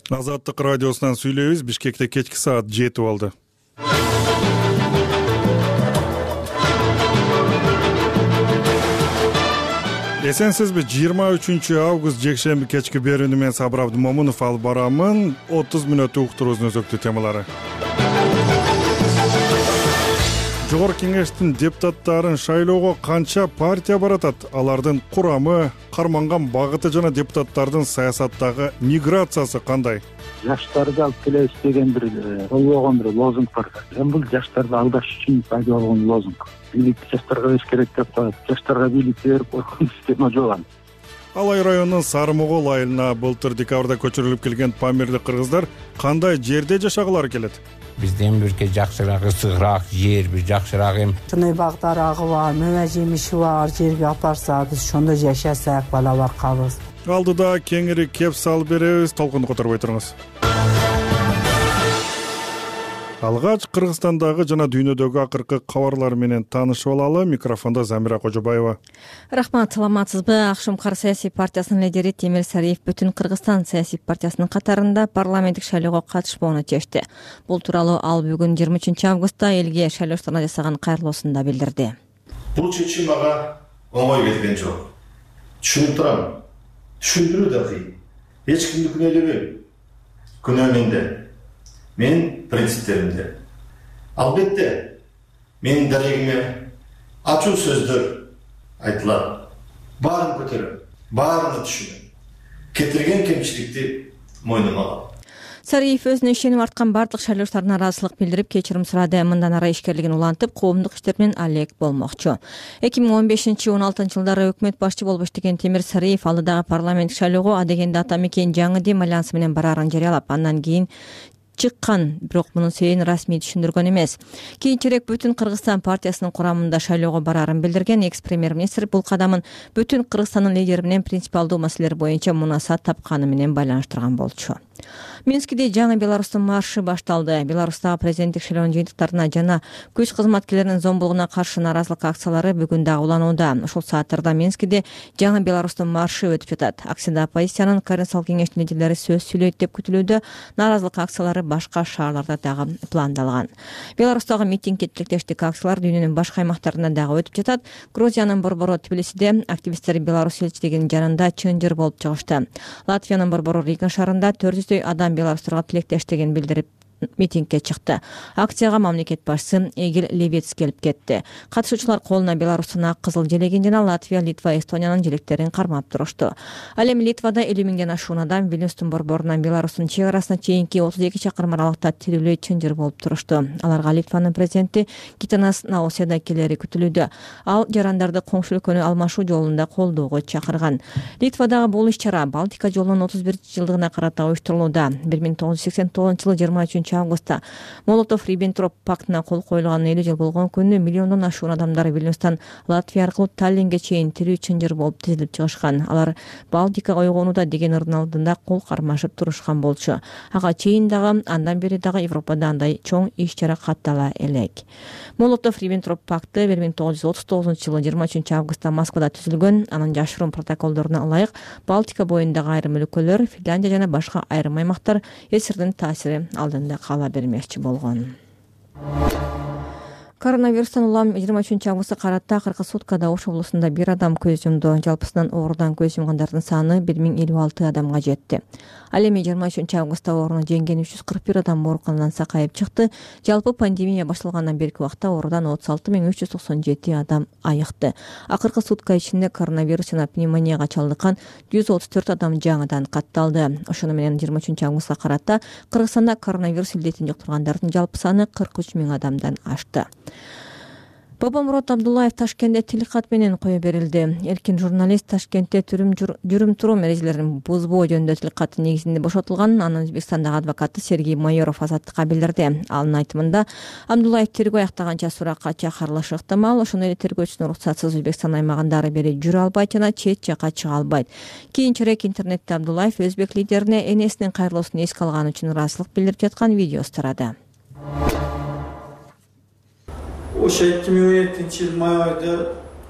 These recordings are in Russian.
Азаттык радиосунан сүйлөйбүз. Бишкекте кечки саат 7 болду. Эсенсизби? 23 август жекшемби кечки берүүнү мен Сабыр Абдымомунов алып барамын. 30 мүнөт уктуруубуздун өзөктүү темалары. Жогорку кеңештин депутаттарын шайлоого канча партия баратат? Алардын курамы, карманган багыты жана депутаттардын саясаттагы миграциясы кандай? Жаштарды алып келебиз деген бир болбогон бир лозунг бар. Бул жаштарды алдаш үчүн пайда болгон лозунг. Бийликти жаштарга бериш керек деп коет. Жаштарга бийликти берип койгон система жок. Алай районунун Сарымогол айылына былтыр декабрда көчүрүлүп келген памирлик кыргыздар кандай жерде жашагылары келет? Бизден бирке жакшыраак, ысыгыраак жер, бир жакшыраак Чынай багдарагы бар, мева жемиши бар жерге апарса, биз ошондо жашасак, бала бакабыз. Алдыда кеңири кеп салып беребиз, толкунду которбой туруңуз. Алгач Кыргызстандагы жана дүйнөдөгү акыркы кабарлар менен таанышып алалы. Микрофондо Замира Кожобаева. Рахмат, саламатсызбы? Акшумкар саясий партиясынын лидери Темир Сариев Бүтүн Кыргызстан саясий партиясынын катарында парламенттик шайлоого катышпоону чечти. Бул тууралуу ал бүгүн 23 августта элге шайлоочуларына жасаган кайрылуусунда билдирди. Бул чечим мага оңой келген жок. Түшүнүп турам. Түшүндүрүү да кыйын. Эч кимди күнөөлөбөйм. Күнөө менде. Менин принциптеримде. Албетте, менин дарегиме ачуу сөздөр айтылат. Баарын көтөрөм, баарына түшүнөм. Кетирген кемчиликти мойнума алам. Сариев өзүнө ишенип арткан бардык шайлоочуларына ыраазычылык билдирип, кечирим сурады. Мындан ары ишкерлигин улантып, коомдук иштер менен алек болмокчу. 2015-16 жылдары өкмөт башчы болуп иштеген Темир Сариев алдыдагы парламенттик шайлоого адегенде ата мекен жаңы дем альянсы менен бараарын жарыялап, андан кийин чыккан, бирок мунун себебин расмий түшүндүргөн эмес. Кийинчерээк Бүтүн Кыргызстан партиясынын курамында шайлоого бараарын билдирген экс-премьер-министр бул кадамын Бүтүн Кыргызстандын лидери менен принципиалдуу маселелер боюнча мунасаат тапканы менен байланыштырган болчу. Минскиде жаңы Беларустун маршы башталды. Беларустагы президенттик шайлоонун жыйынтыктарына жана күч кызматкерлеринин зомбулугуна каршы нааразылык акциялары бүгүн дагы уланууда. Ушул сааттарда Минскиде жаңы Беларустун маршы өтүп жатат. Акцияда оппозициянын Координациялык кеңештин лидерлери сөз сүйлөйт деп күтүлүүдө. Нааразылык акциялары башка шаарларда дагы пландалган. Беларустагы митингге тилектештик акциялар дүйнөнүн башка аймактарында дагы өтүп жатат. Грузиянын борбору Тбилисиде активисттер Беларусь элчилигинин жанында чынжыр болуп чыгышты. Латвиянын борбору Рига шаарында 400 адам беларустарга тилектештигин билдирип митингге чыкты. Акцияга мамлекет башчысы Эгил Левец келип кетти. Катышуучулар колуна Беларустун ак кызыл желегин жана Латвия, Литва, Эстониянын желектерин кармап турушту. Ал эми Литвада 50 миңден ашуун адам Вильнюстун борборунан Беларустун чек арасына чейинки 32 чакырым аралыкта тирүүлөй чынжыр болуп турушту. Аларга Литванын президенти Гитанас Науседа келери күтүлүүдө. Ал жарандарды коңшу өлкөнү алмашуу жолунда колдоого чакырган. Литвадагы бул иш-чара Балтика жолунун 31-жылдыгына карата уюштурулууда. 1989 жылы 23 августта Молотов-Риббентроп пактына кол коюлган 50 жыл болгон күнү миллиондон ашуун адамдар Вильнюстан Латвия аркылуу Таллинге чейин тирүү чынжыр болуп тизилип чыгышкан. Алар Балтика ойгонууда деген ырдын алдында кол кармашып турушкан болчу. Ага чейин дагы андан бери дагы Европада андай чоң иш-чара каттала элек. Молотов-Риббентроп пакты 1939 жылы 23 августта Москвада түзүлгөн. Анын жашыруун протоколдоруна ылайык Балтика боюндагы айрым өлкөлөр, Финляндия жана башка айрым аймактар СССРдин таасири алдында кала бермекчи болгон. Коронавирустан улам 23 августта карата акыркы суткада Ош облусунда бир адам көз жумду. Жалпысынан оорудан көз жумгандардын саны 1056 адамга жетти. Ал эми 23 августта ооруну жеңген 341 адам ооруканадан сакайып чыкты. Жалпы пандемия башталгандан берки убакта оорудан 36397 адам айыкты. Акыркы сутка ичинде коронавирус жана пневмонияга чалдыккан 134 адам жаңыдан катталды. Ошону менен 23 августка карата Кыргызстанда коронавирус илдетин жуктургандардын жалпы саны 43 миң адамдан ашты. Бабамурат Абдуллаев Ташкентте тилкат менен кое берилди. Эркин журналист Ташкентте жүрүм-турум эрежелерин бузбоо жөнүндө тилкаты негизинде бошотулган. Анын Өзбекстандагы адвокаты Сергей Майоров Азаттыкка билдирди. Анын айтымында Абдуллаев тергөө аяктаганча суракка чакырылышы ыктымал. Ошондой эле тергөөчүнүн уруксатсыз Өзбекстан аймагында ары бери жүрө албайт жана чет жакка чыга албайт. Кийинчерээк интернетте Абдуллаев өзбек лидерине энесинин кайрылуусун эске алганы үчүн ыраазычылык билдирип жаткан видеосу тарады. O'sha 2017 yil may oyida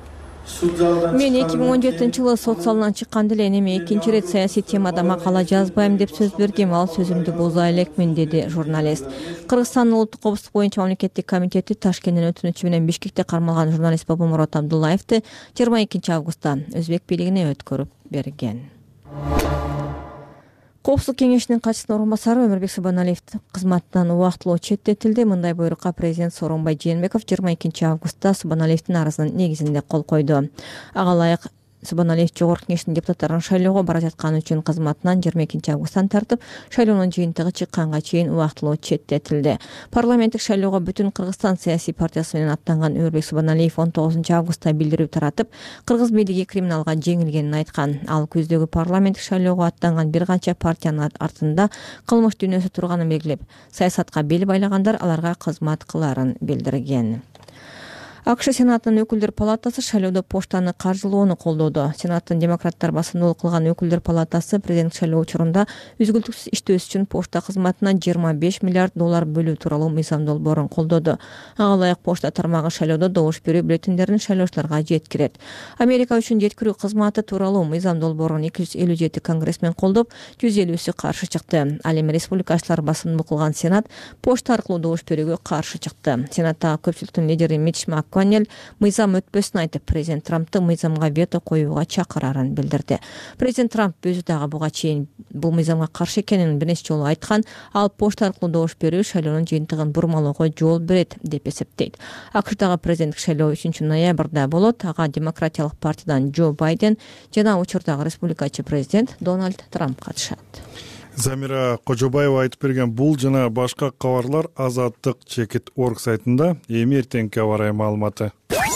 Мен 2017-жылы сот залынан чыкканда эле эми экинчи ирет саясий темада макала жазбайм деп сөз бергем, ал сөзүмдү буза элекмин, деди журналист. Кыргызстандын улуттук коопсуздук боюнча мамлекеттик комитети Ташкенттен өтүнүчү менен Бишкекте кармалган журналист Бобомурод Абдуллаевди 22 августта өзбек бийлигине өткөрүп берген. Коопсуздук кеңешинин катчысынын орун басары Өмүрбек Субаналиев кызматтан убактылуу четтетилди. Мындай буйрукка президент Сооронбай Жээнбеков 22 августта Субаналиевдин арызынын негизинде кол койду. Ага ылайык Субаналиев Жогорку Кеңештин депутаттарын шайлоого бара жатканы үчүн кызматынан 22 августтан тартып, шайлоонун жыйынтыгы чыкканга чейин убактылуу четтетилди. Парламенттик шайлоого Бүтүн Кыргызстан саясий партиясы менен аттанган Өмүрбек Субаналиев 19 августта билдирүү таратып, кыргыз бийлиги криминалга жеңилгенин айткан. Ал күздөгү парламенттик шайлоого аттанган бир канча партиянын артында кылмыш дүйнөсү турганын белгилеп, саясатка бел байлагандар аларга кызмат кыларын билдирген. АКШ Сенатынын өкүлдөр палатасы шайлоодо поштаны каржылоону колдоду. Сенаттын демократтар басымдуулук кылган өкүлдөр палатасы президент шайлоо учурунда үзгүлтүксүз иштөөсү үчүн пошта кызматына $25 миллиард бөлүү тууралуу мыйзам долбоорун колдоду. Ага ылайык пошта тармагы шайлоодо добуш берүү бюллетендерин шайлоочуларга жеткирет. Америка үчүн жеткирүү кызматы тууралуу мыйзам долбоорун 257 конгрессмен колдоп, 150-сү каршы чыкты. Ал эми республикачылар басымдуулук кылган Сенат пошта аркылуу добуш берүүгө каршы чыкты. Сенаттагы көпчүлүктүн лидери Митч МакКоннелл мыйзам өтпөсүн айтып, президент Трампты мыйзамга вето коюуга чакырарын билдирди. Президент Трамп өзү дагы буга чейин бул мыйзамга каршы экенин бир нече жолу айткан. Ал пошта аркылуу добуш берүү шайлоонун жыйынтыгын бурмалоого жол берет деп эсептейт. АКШдагы президенттик шайлоо 3 ноябрда болот. Ага демократиялык партиядан Джо Байден жана учурдагы республикачы президент Дональд Трамп катышат. Замира Кожобаева айтып берген бул жана башка кабарлар Азаттык.org сайтында. Эми эртеңки аба ырайы маалыматы.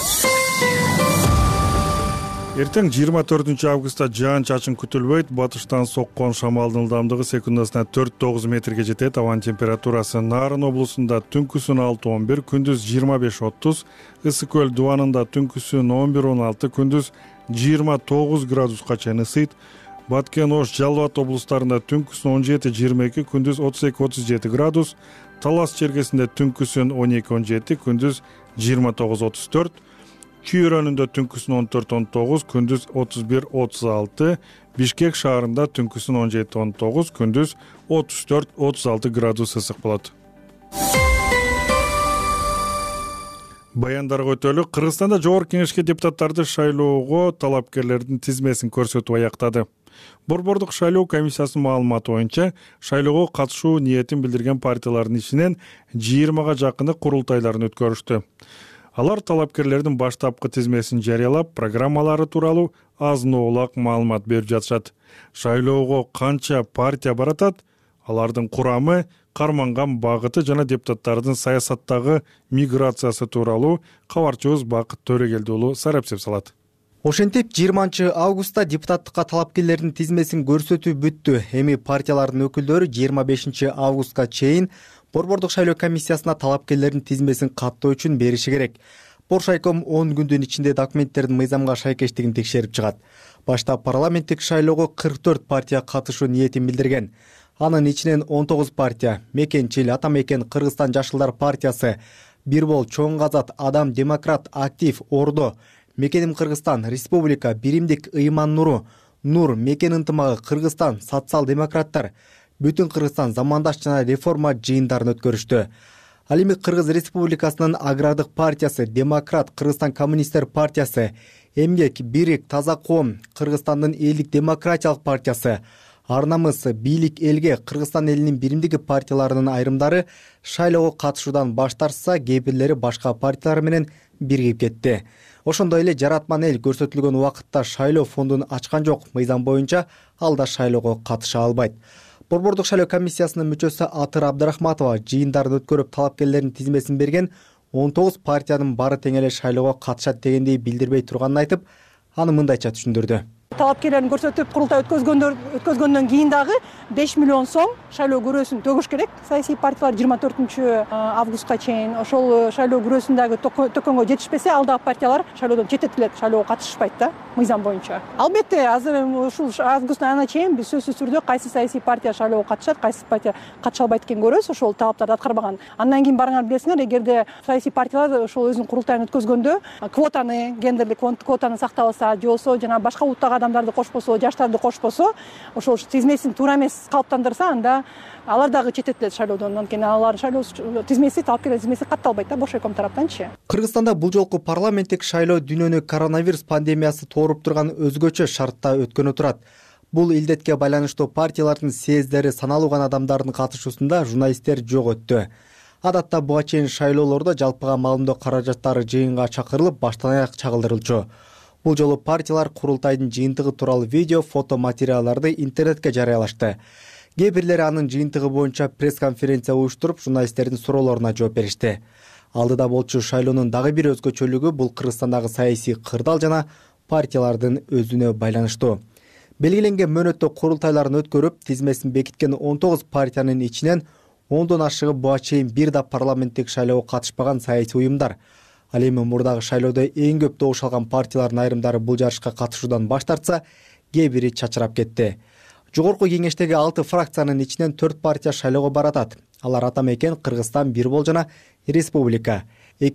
Эртең 24 августта жаан-чачын күтүлбөйт. Батыштан соккон шамалдын ылдамдыгы секундасына 4-9 метрге жетет. Абанын температурасы Нарын облусунда түнкүсүн 6-11, күндүз 25-30, Ысык көл дубанында түнкүсүн 11-16, күндүз 29 градуска чейин ысыйт. Баткен, Ош, Жалал Абад облустарында түнкүсүн 17-22, күндүз 32-37 градус, Талас чергесинде түнкүсүн 12-17, күндүз 29-34, Чүй районунда түнкүсүн 14-19, күндүз 31-36, Бишкек шаарында түнкүсүн 17-19, күндүз 34-36 градус ысык болот. Баяндарга өтөлү. Кыргызстанда Жогорку Кеңешке депутаттарды шайлоого талапкерлердин тизмесин көрсөтүп аяктады. Борбордук шайлоо комиссиясынын маалыматы боюнча, шайлоого катышуу ниетин билдирген партиялардын ичинен 20га жакыны курултайларын өткөрүштү. Алар талапкерлердин баштапкы тизмесин жарыялап, программалары тууралуу азын-оолак маалымат берип жатышат. Шайлоого канча партия баратат, алардын курамы, карманган багыты жана депутаттардын саясаттагы миграциясы тууралуу кабарчыбыз Бакыт Төрөгелди уулу сарапсеп салат. Ошентип 20 августта депутаттыкка талапкерлердин тизмесин көрсөтүү бүттү. Эми партиялардын өкүлдөрү 25 августка чейин Борбордук шайлоо комиссиясына талапкерлердин тизмесин каттоо үчүн бериши керек. Боршайком 10 күндүн ичинде документтердин мыйзамга шайкештигин текшерип чыгат. Башта парламенттик шайлоого 44 партия катышуу ниетин билдирген. Анын ичинен 19 партия Мекенчил, Ата Мекен, Кыргызстан Жашылдар партиясы, Бирбол, Чоң Казат, Адам, Демократ, Актив, Ордо, Мекеним Кыргызстан, Республика, Биримдик, Ыйман Нуру, Нур, Мекен ынтымагы, Кыргызстан, социал-демократтар, Бүтүн Кыргызстан замандаш жана реформа жыйындарын өткөрүштү. Ал эми Кыргыз Республикасынын Агрардык партиясы, Демократ, Кыргызстан коммунисттер партиясы, Эмгек, Бирик, Таза коом, Кыргызстандын Элдик демократиялык партиясы, Ар намыс, Бийлик элге, Кыргызстан элинин биримдиги партияларынын айрымдары шайлоого катышуудан баш тартса, кээ бирлери башка партиялар менен биригип кетти. Ошондой эле Жаратман эл көрсөтүлгөн убакытта шайлоо фондун ачкан жок. Мыйзам боюнча ал да шайлоого катыша албайт. Борбордук шайлоо комиссиясынын мүчөсү Атыр Абдрахматова жыйындарды өткөрүп талапкерлердин тизмесин берген 19 партиянын баары тең эле шайлоого катышат дегенди билдирбей турганын айтып, аны мындайча түшүндүрдү. талапкерлерин көрсөтүп курултай өткөзгөндөн кийин дагы 5 миллион сом шайлоо күрөөсүн төгүш керек. Саясий партиялар 24 августка чейин ошол шайлоо күрөөсүндөгү төкөнгө жетишпесе, ал дагы партиялар шайлоодон четтетилет, шайлоого катышпайт да мыйзам боюнча. Албетте азыр ушул августтун айына чейин биз сөзсүз түрдө кайсы саясий партия шайлоого катышат, кайсы партия катыша албайт экенин көрөбүз. Ошол талаптарды аткарбаган. Андан кийин барыңар билесиңер, эгерде саясий партиялар ошол өзүнүн курултайын өткөзгөндө квотаны, гендерлик квотаны сактабаса, же болбосо жана башка улуттагы адамдарды кошпосо, жаштарды кошпосо, ошол тизмесин туура эмес калыптандырса, анда алар дагы четтетилет шайлоодон. Анткени алар шайлоо тизмеси, талапкерлер тизмеси катталбайт да Бошойком тараптанчы. Кыргызстанда бул жолку парламенттик шайлоо дүйнөнү коронавирус пандемиясы тооруп турган өзгөчө шартта өткөнү турат. Бул илдетке байланыштуу партиялардын съездери саналуу гана адамдардын катышуусунда журналисттер жок өттү. Адатта буга чейин шайлоолордо жалпыга маалымдоо каражаттары жыйынга чакырылып, баштан аяк чагылдырылчу. Бул жолу партиялар курултайдын жыйынтыгы тууралуу видео, фото материалдарды интернетке жарыялашты. Кээ бирлери анын жыйынтыгы боюнча пресс-конференция уюштуруп, журналисттердин суроолоруна жооп беришти. Алдыда болчу шайлоонун дагы бир өзгөчөлүгү бул Кыргызстандагы саясий кырдаал жана партиялардын өзүнө байланыштуу. Белгиленген мөөнөттө курултайларын өткөрүп, тизмесин бекиткен 19 партиянын ичинен 10дон ашыгы буга чейин бир да парламенттик шайлоого катышпаган саясий уюмдар. Ал эми мурдагы шайлоодо эң көп добуш алган партиялардын айрымдары бул жарышка катышуудан баш тартса, кээ бири чачырап кетти. Жогорку кеңештеги 6 фракциянын ичинен 4 партия шайлоого баратат. Алар Атамекен, Кыргызстан, Бирбол жана Республика.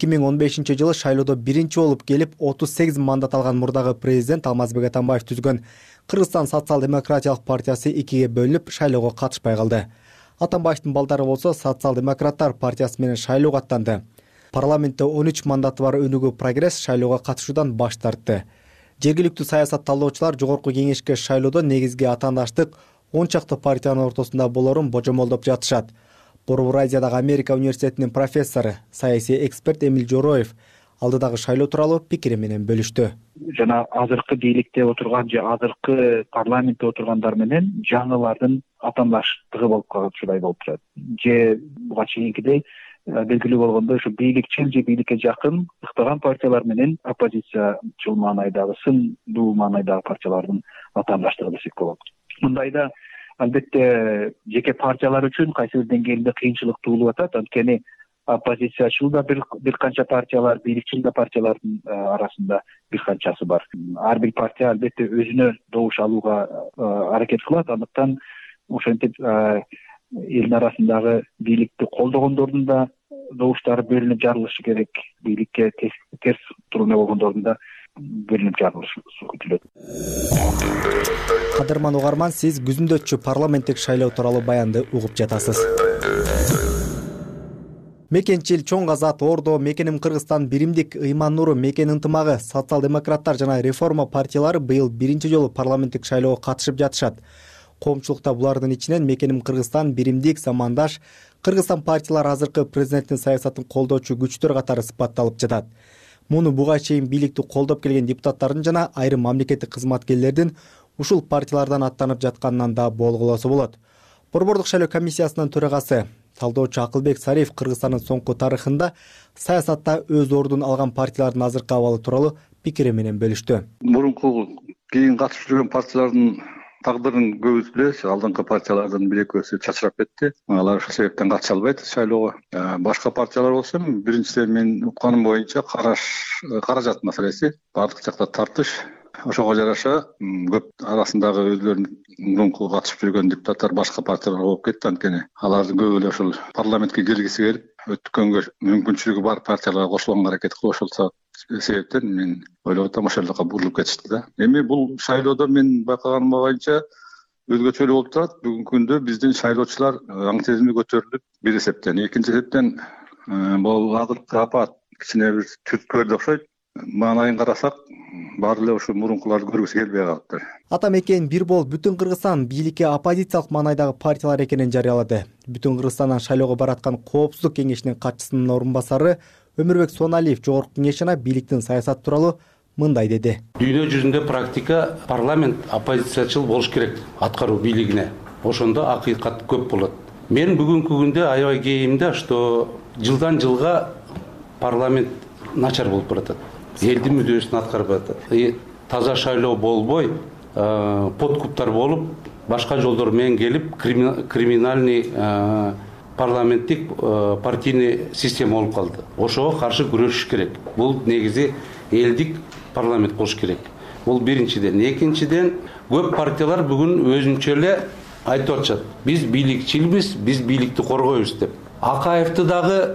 2015 жылы шайлоодо биринчи болуп келип 38 мандат алган мурдагы президент Алмазбек Атамбаев түзгөн Кыргызстан социал-демократиялык партиясы 2-ге бөлүнүп шайлоого катышпай калды. Атамбаевдин балдары болсо социал-демократтар партиясы менен шайлоого аттанды. Парламентте 13 мандаты бар Өнүгүү Прогресс шайлоого катышуудан баш тартты. Жергиликтүү саясат талдоочулар жогорку кеңешке шайлоодо негизги атаандаштык 10 чакты партиянын ортосунда болорун божомолдоп жатышат. Борбор Азиядагы Америка университетинин профессору, саясий эксперт Эмил Жороев алдыдагы шайлоо тууралуу пикири менен бөлүштү. Жана азыркы бийликте отурган же азыркы парламентте отургандар менен жаңылардын атаандаштыгы болуп калгандай болуп турат. Же буга чейинкидей белгилүү болгондой ушу бийликчил же бийликке жакын ыктаган партиялар менен оппозициячыл маанайдагы, сындуу маанайдагы партиялардын атаандаштыгы десек болот. Мындайда албетте жеке партиялар үчүн кайсы бир деңгээлде кыйынчылык туулуп атат. Анткени оппозициячыл да бир канча партиялар, бийликчил да партиялардын арасында бир канчасы бар. Ар бир партия албетте өзүнө добуш алууга аракет кылат. Андыктан ошентип элдин арасындагы бийликти колдогондордун да добуштары бөлүнүп жарылышы керек. Бийликке терс турумда болгондордун да бөлүнүп жарылышы күтүлөт. Кадырман угарман, сиз күзүндөчү парламенттик шайлоо тууралуу баянды угуп жатасыз. Мекенчил, Чоң Азат, Ордо, Мекеним Кыргызстан, Биримдик, Ыйман Нуру, Мекен ынтымагы, социал-демократтар жана реформа партиялары быйыл биринчи жолу парламенттик шайлоого катышып жатышат. Коомчулукта булардын ичинен Мекеним Кыргызстан, Биримдик, Замандаш, Кыргызстан партиялары азыркы президенттин саясатын колдоочу күчтөр катары сыпатталып жатат. Муну буга чейин бийликти колдоп келген депутаттардын жана айрым мамлекеттик кызматкерлердин ушул партиялардан аттанып жатканынан да болгулосо болот. Борбордук шайлоо комиссиясынын төрагасы, талдоочу Акылбек Сариев Кыргызстандын соңку тарыхында саясатта өз ордун алган партиялардын азыркы абалы тууралуу пикири менен бөлүштү. Мурунку кийин катышып жүргөн партиялардын тагдырын көбүбүз билебиз. Алдыңкы партиялардын бир экөөсү чачырап кетти. Алар ошол себептен катыша албайт шайлоого. Башка партиялар болсо, биринчиден мен укканым боюнча каражат маселеси, бардык жакта тартыш. Ошого жараша көп арасындагы өзлөрүнүн мурунку катышып жүргөн депутаттар башка партияларга болуп кетти. Анткени алардын көбү эле ошол парламентке киргиси келип, өткөнгө мүмкүнчүлүгү бар партияларга кошулганга аракет кылып, ошол себептен мен ойлоп атам ошол жака бурулуп кетишти да. Эми бул шайлоодо мен байкаганым боюнча өзгөчөлүк болуп турат. Бүгүнкү күндө биздин шайлоочулар аң сезими көтөрүлүп, бир эсептен, экинчи эсептен бул азыркы апат кичине бир түрткөлдү окшойт. Маанайын карасак, баары эле ушу мурункуларды көргүсү келбей калыптыр. Атамекен Бирбол бүтүн Кыргызстан бийликке оппозициялык маанайдагы партиялар экенин жарыялады. Бүтүн Кыргызстандан шайлоого бараткан Коопсуздук кеңешинин катчысынын орун басары Өмүрбек Соналиев жогорку кеңеш жана бийликтин саясаты тууралуу мындай деди. Дүйнө жүзүндө практика парламент оппозициячыл болуш керек аткаруу бийлигине. Ошондо акыйкат көп болот. Мен бүгүнкү күндө аябай кейимде, что жылдан жылга парламент начар болуп баратат. Элдин мүддөсүн аткарып атат. Таза шайлоо болбой, подкуптар болуп, башка жолдор менен келип криминальный парламенттик партийный система болуп калды. Ошого каршы күрөшүш керек. Бул негизи элдик парламент болуш керек. Бул биринчиден. Экинчиден, көп партиялар бүгүн өзүнчө эле айтып атышат. Биз бийликчилбиз, биз бийликти коргойбуз деп. Акаевди дагы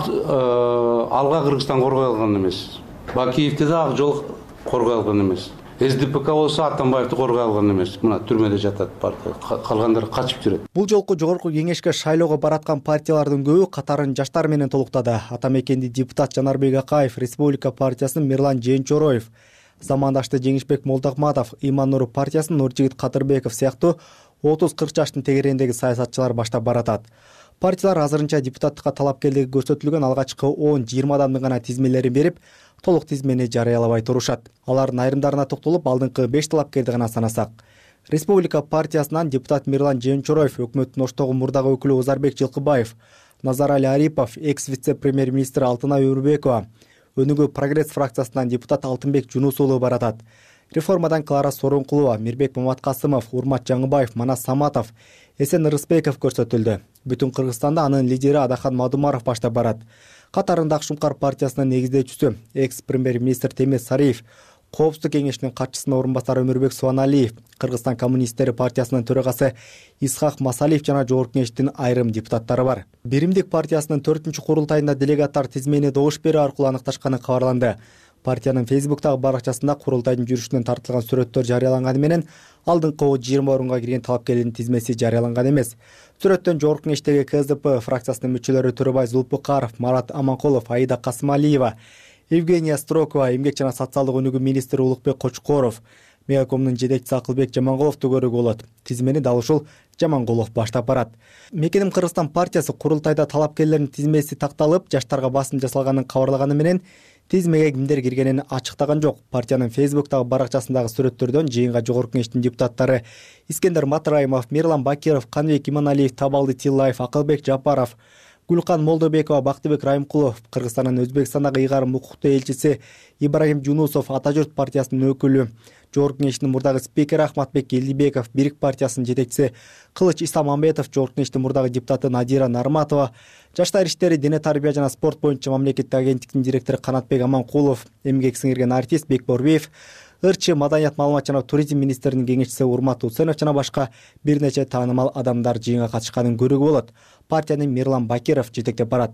алга Кыргызстан коргой алган эмес. Бакиевди да ак жол коргой алган эмес. СДПК болсо Атамбаевди коргой алган эмес. Мына түрмөдө жатат партия. Калгандары качып жүрөт. Бул жолку жогорку кеңешке шайлоого бараткан партиялардын көбү катарын жаштар менен толуктады. Атамекенди депутат Жанарбек Акаев, Республика партиясынын Мирлан Жээнчороев, замандашты Жеңишбек Молдохматов, Иман-Нур партиясынын Нуржигит Кадырбеков сыяктуу 30-40 жаштын тегерендеги саясатчылар баштап баратат. Партиялар азырынча депутаттыкка талапкерлиги көрсөтүлгөн алгачкы 10-20 адамдын гана тизмелерин берип, толук тизмени жарыялабай турушат. Алардын айрымдарына токтолуп, алдыңкы 5 талапкерди гана санасак. Республика партиясынан депутат Мирлан Жээнчороев, өкмөттүн оштогу мурдагы өкүлү Озарбек Жылкыбаев, Назарали Арипов, экс-вице-премьер-министр Алтынай Өрбекова, Өнүгүү прогресс фракциясынан депутат Алтынбек Жунус уулу баратат. Реформадан Клара Сооронкулова, Мирбек Маматкасымов, Урмат Жаңыбаев, Манас Саматов, Эсен Рыспеков көрсөтүлдү. Бүтүн Кыргызстанда анын лидери Адахан Мадумаров баштап барат. Катарында Акшумкар партиясынын негиздөөчүсү, экс-премьер-министр Темир Сариев, Коопсуздук кеңешинин катчысынын орун басары Өмүрбек Суаналиев, Кыргызстан коммунисттери партиясынын төрагасы Исхак Масалиев жана жогорку кеңештин айрым депутаттары бар. Биримдик партиясынын 4-курултайында делегаттар тизмени добуш берүү аркылуу аныкташканы кабарланды. Партиянын Фейсбуктагы баракчасында курултайдын жүрүшүнөн тартылган сүрөттөр жарыяланганы менен алдыңкы 20 орунга кирген талапкерлердин тизмеси жарыяланган эмес. Сүрөттөн жогорку кеңештеги КСДП фракциясынын мүчөлөрү Төрөбай Зулпукаров, Марат Аманкулов, Аида Касымалиева, Евгения Строкова, эмгек жана социалдык өнүгүү министри Улукбек Кочкоров, Мегакомдун жетекчиси Акылбек Жамангуловду көрүүгө болот. Тизмени дал ушул Жамангулов баштап барат. Мекеним Кыргызстан партиясы курултайда талапкерлердин тизмеси такталып, жаштарга басым жасалганын кабарлаганы менен тизмеге кимдер киргенин ачыктаган жок. Партиянын Фейсбуктагы баракчасындагы сүрөттөрдөн жыйынга жогорку кеңештин депутаттары Искендер Матраимов, Мирлан Бакиров, Канбек Иманалиев, Табалды Тиллаев, Акылбек Жапаров, Гүлкан Молдобекова, Бактыбек Райымкулов, Кыргызстандын Өзбекстандагы ыйгарым укуктуу элчиси Ибрагим Жунусов, Ата журт партиясынын өкүлү, жогорку кеңештин мурдагы спикери Ахматбек Элдибеков, Бирик партиясынын жетекчиси Кылыч Исламамбетов, жогорку кеңештин мурдагы депутаты Надира Нарматова, Жаштар иштери, дене тарбия жана спорт боюнча мамлекеттик агенттиктин директору Канатбек Аманкулов, эмгек сиңирген артист Бекборбиев, ырчы маданият, маалымат жана туризм министринин кеңешчиси Урмат Усенов жана башка бир нече таанымал адамдар жыйынга катышканын көрүүгө болот. Партиянын Мирлан Бакиров жетектеп барат.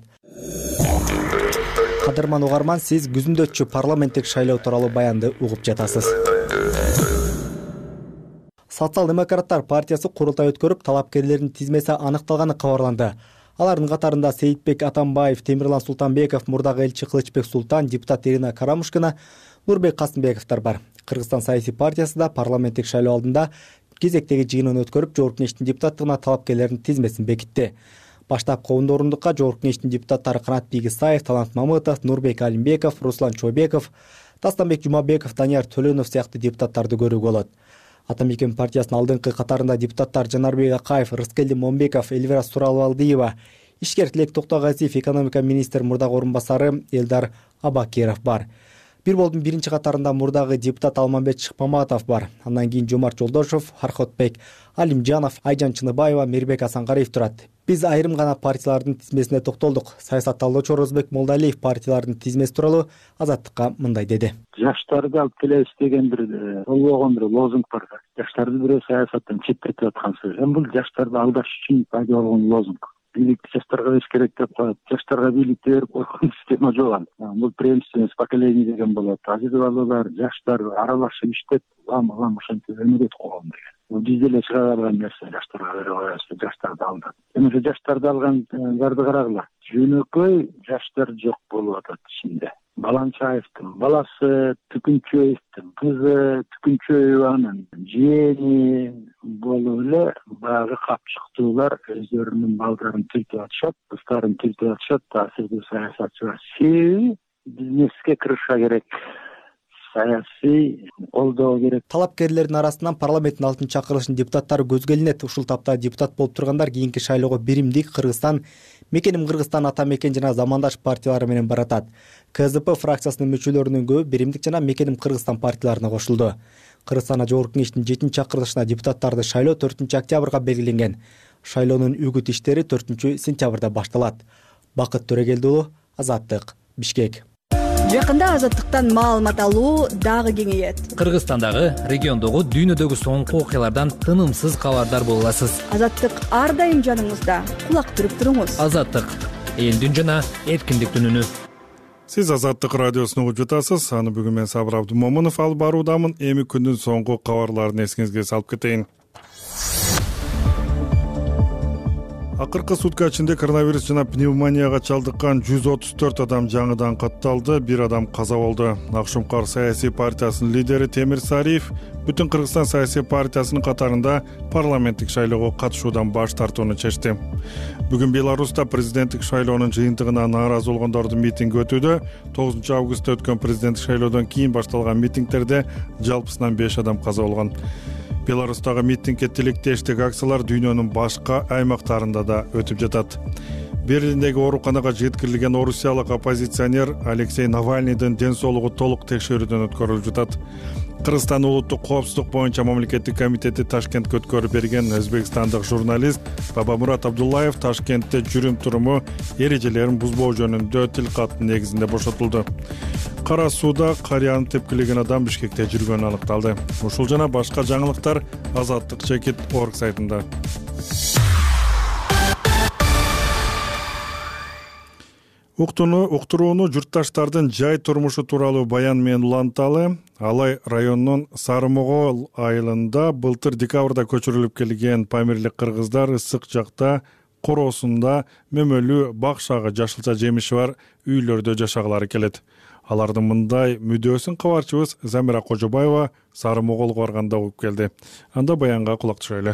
Кадырман угарман, сиз күзүндө парламенттик шайлоо тууралуу баянды угуп жатасыз. Социал-демократтар партиясы курултай өткөрүп, талапкерлердин тизмеси аныкталганы кабарланды. Алардын катарында Сейитбек Атамбаев, Темирлан Султанбеков, мурдагы элчи Кылычбек Султан, депутат Ирина Карамушкина, Нурбек Касымбековдор бар. Кыргызстан саясий партиясы да парламенттик шайлоо алдында кезектеги жыйынын өткөрүп, жогорку кеңештин депутаттыгына талапкерлердин тизмесин бекитти. Баштапкы 10 орундукка жогорку кеңештин депутаттары Канатбек Исаев, Талант Мамытов, Нурбек Алимбеков, Руслан Чойбеков, Тастанбек Жумабеков, Данияр Төлөнов сыяктуу депутаттарды көрүүгө болот. Атамекен партиясынын алдыңкы катарында депутаттар Жанарбек Акаев, Рыскелди Момбеков, Эльвира Суралбалдиева, ишкер Тилек Токтогазиев, экономика министри мурдагы орун басары Элдар Абакиров бар. Бир болдун биринчи катарында мурдагы депутат Алмамбет Шыкмаматов бар. Андан кийин Жомарт Жолдошев, Хархотбек Алимжанов, Айжан Чыныбаева, Мирбек Асангариев турат. Биз айрым гана партиялардын тизмесине токтолдук. Саясатталуучу Орозбек Молдалиев партиялардын тизмеси тууралуу Азаттыкка мындай деди. Жаштарды алып келебиз деген бир болбогон бир лозунг бар. Жаштарды бирөө саясаттан четтетип аткан сөз. Бул жаштарды алдаш үчүн пайда болгон лозунг. Бийликти жаштарга бериш керек деп коет. Жаштарга бийликти берип койгон система жок. Бул преемственность поколений деген болот. Азыр балалар, жаштар аралашып иштеп, лам ошентип өнүгөт койгон деген. Бул бизде эле чыга алган нерсе, жаштарга берип коебуз, жаштарды алдап. Эми жаштарды алгандарды карагыла. Жөнөкөй жаштар жок болуп атат ичинде. Баланчаевдин баласы, Түкүнчөевдин кызы, Түкүнчөеванын жиени болуп эле баягы капчыктуулар өздөрүнүн балдарын түртүп атышат, кыздарын түртүп атышат. Таасирдүү саясатчылар себеби бизнеске кырыша керек. Саясий колдоо керек. Талапкерлердин арасынан парламенттин алтын чакырылышынын депутаттары көзгө илинет. Ушул тапта депутат болуп тургандар кийинки шайлоого Биримдик Кыргызстан, Мекеним Кыргызстан, Атамекен жана Замандаш партиялары менен баратат. КСДП фракциясынын мүчөлөрүнүн көбү Биримдик жана Мекеним Кыргызстан партияларына кошулду. Кыргызстан Жогорку Кеңештин 7-чакырылышына депутаттарды шайлоо 4-октябрга белгиленген. Шайлоонун үгүт иштери 4-сентябрда башталат. Бакыт Төрөгелди уулу, Азаттык, Бишкек. Жакында азаттыктан маалымат алуу дагы кеңейет. Кыргызстандагы, региондогу, дүйнөдөгү соңку окуялардан тынымсыз кабардар боло аласыз. Азаттык ар дайым жаныңызда. Кулак түрүп туруңуз. Азаттык, элдин жана эркиндиктин үнү. Сиз Азаттык радиосун угуп жатасыз. Аны бүгүн мен Сабыр Абдумомунов алып баруудамын. Эми күндүн соңку кабарларын эсиңизге салып кетейин. Акыркы сутка ичинде коронавирус жана пневмонияга чалдыккан 134 адам жаңыдан катталды, 1 адам каза болду. Акшумкар саясий партиясынын лидери Темир Сариев Бүтүн Кыргызстан саясий партиясынын катарында парламенттик шайлоого катышуудан баш тартууну чечти. Бүгүн Беларуста президенттик шайлоонун жыйынтыгына нааразы болгондордун митинги өтүүдө. 9 августта өткөн президенттик шайлоодон кийин башталган митингтерде жалпысынан 5 адам каза болгон. Беларустагы митингге тилектештик акциялар дүйнөнүн башка аймактарында да өтүп жатат. Берлиндеги ооруканага жеткирилген орусиялык оппозиционер Алексей Навальныйдын ден соолугу толук текшерүүдөн өткөрүлүп жатат. Кыргызстан улуттук коопсуздук боюнча мамлекеттик комитети Ташкентке өткөрүп берген өзбекстандык журналист Бабамурат Абдуллаев Ташкентте жүрүм-туруму эрежелерин бузбоо жөнүндө тил каттын негизинде бошотулду. Кара сууда карыяны тепкилеген адам Бишкекте жүргөнү аныкталды. Ушул жана башка жаңылыктар Азаттык.org сайтында. Уктурууну журтташтардын жай турмушу тууралуу баян менен уланталы. Алай районунун Сарымогол айылында былтыр декабрда көчүрүлүп келген памирлик кыргыздар ысык жакта короосунда мөмөлүү бакшагы жашылча жемиши бар үйлөрдө жашагылары келет. Алардын мындай мүдөөсүн кабарчыбыз Замира Кожобаева Сарымоголго барганда угуп келди. Анда баянга кулак түшөлү.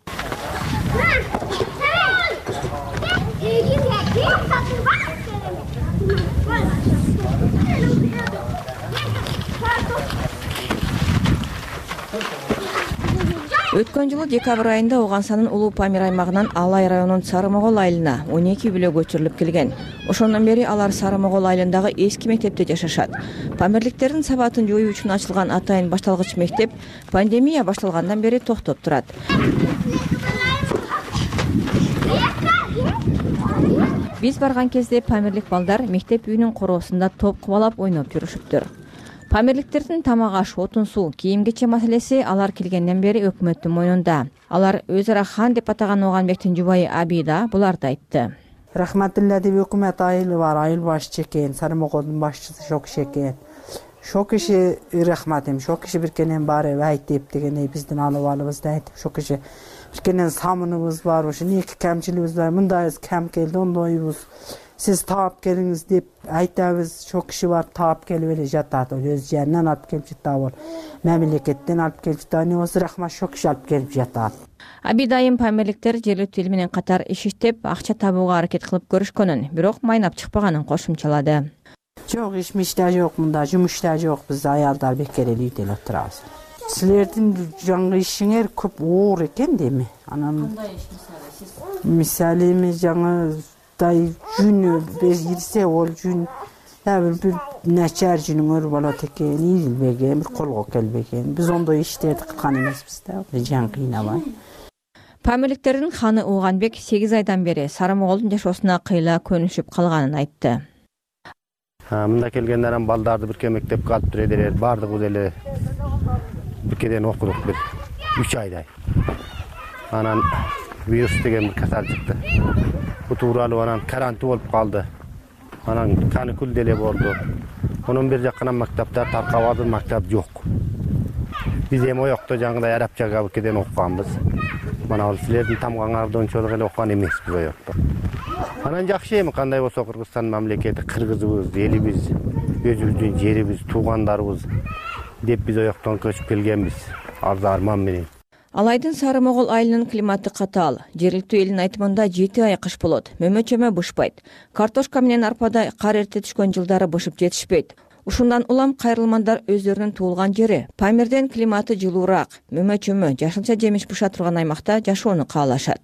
Өткөн жылы декабрь айында Оғансанын улуу Памир аймагынан Алай районунун Сарымогол айылына 12 бүлө көчүрүлүп келген. Ошондон бери алар Сарымогол айылындагы эски мектепте жашашат. Памирликтердин сабатын жоюу үчүн ачылган атайын башталгыч мектеп пандемия башталгандан бери токтоп турат. Биз барган кезде памирлик балдар мектеп үйүнүн короосунда топ кубалап ойноп жүрүшүптүр. Памирликтердин тамак аш, отун суу, кийим-кече маселеси алар келгенден бери өкмөттүн мойнунда. Алар өз ара хан деп атаган Оганбектин жубайы Абида буларды айтты. Рахматулла деп өкмөт айылы бар, айыл башчы экен, Сарымоголдун башчысы шо киши экен. Шо киши рахматым, шо киши биркенен баары айт деп дегендей биздин алыбалыбызды айтып, шо киши биркенен самыныбыз бар, ошо эки камчылыгыбыз бар, мындай кам келди, ондойбуз. Siz taap keliniz deyip aytabız, çok kişi var taap kelip ele jatat. Öz jerinden alıp kelip jatat bol. Memleketten alıp kelip jatat. Ne olsa rahmat çok kişi alıp kelip jatat. Абидайым памирликтер жергиликтүү эл менен катар иш иштеп, акча табууга аракет кылып көрүшкөнүн, бирок майнап чыкпаганын кошумчалады. Жок, ишмиштер жок мында, жумуштар жок, биз аялдар бекер эле үйдө отурабыз. Силердин жаңы ишиңер көп оор экен дейми? Анан кандай иш мисалы сиз? Жаңы Day günü girse ol gün bir neçer günün bala teken ilbegen bir kolgo kelbegen biz onda işlerdik kanımız bizde can kıyna var. Памирликтердин ханы Оганбек 8 айдан бери Сарымоголдун жашоосуна кыйла көнүшүп калганын айтты. Мында келгендерин балдарды бирке мектепке алып бердилер, бардыгыбыз эле биркеден окудук бир 3 айдай. Анан virüs деген bir kasal çıktı. Bu tuğralı anam karantin olup kaldı. Anam kanikul dele oldu. Onun bir yakına mektepte tarkavadın mektep yok. Biz hem o yoktu жаңыдай Arapçaga bukeden okuganbız. Mana ol sizlerden tam gaňardan çoluk ele okugan emesmiz o yoktu. Anan jakşı emi kanday bolsa Kırgızstan mamleketi, Kırgızыбыз, elimiz, özümüzdün jerimiz, tuğandarыбыз dep biz o yoktan köçüp kelgenbiz. Arzu arman menен. Алайдын Сарымогол айылынын климаты катаал. Жергиликтүү элдин айтымында 7 ай кыш болот. Мөмө-чөмө бышпайт. Картошка менен арпада кар эрте түшкөн жылдары бышып жетишпейт. Ушундан улам кайрылмандар өздөрүнүн туулган жери Памирден климаты жылуураак, мөмө-чөмө, жашылча жемиш быша турган аймакта жашоону каалашат.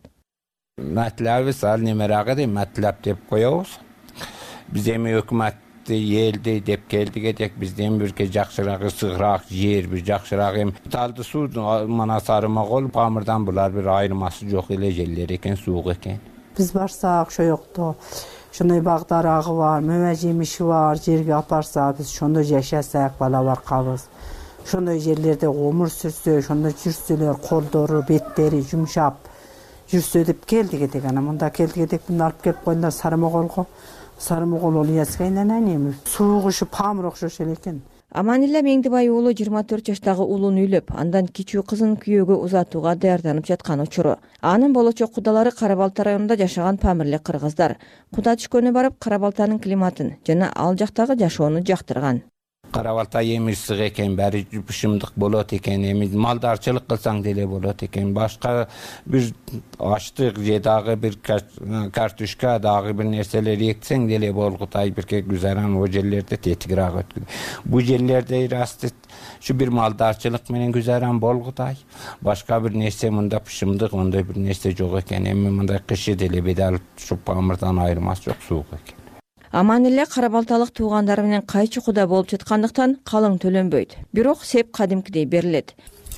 Матлабыз ал немерагы деп матлап деп коебуз. Биз эми өкмөттү, элди деп келдик эдек бизден бирке жакшыраак ысыгыраак жер, бир жакшыраак эми талды суу мана Сарымакол Памырдан булар бир айырмасы жок эле жерлер экен, суук экен. Биз барсак ошо жокто ошондой бак дарагы бар, мөмө жемиши бар, жерге апарса биз ошондо жашасак, бала баркабыз. Ошондой жерлерде өмүр сүрсө, ошондо жүрсөлөр, колдору, беттери жумшап жүрсө деп келдик эдек. Анан мында келдик эдек, мында алып келип койдуңар Сарымаколго. Сарымакол ол яскайнан эми суук ушу Памыр окшош эле экен. Аманилла Меңдибай уулу 24 жаштагы уулун үйлөп, андан кичүү кызын күйөөгө узатууга даярданып жаткан учуру. Анын болочок кудалары Кара-Балта районунда жашаган памирлик кыргыздар. Куда түшкөнү барып Кара-Балтанын климатын жана ал жактагы жашоону жактырган. Кара-Балта эми ысык экен, баары бышымдык болот экен, эми малдарчылык кылсаң деле болот экен. Башка бир аштык же дагы бир картошка, дагы бир нерселер эксең деле болгутай бирке гүзаран о жерлерде тетигирээк өткөн. Бу жерлерде расты şu bir maldarçılık менен güzaren bolguday. Başka bir nерсе mında pışımdık, onda bir nерсе жок экен. Эми мындай кышы деле бедал şu Памырдан айырмасы жок, суук экен. Аманилла Кара-Балталык туугандары менен кайчы куда болуп жаткандыктан калың төлөнбөйт. Бирок сеп кадимкидей берилет.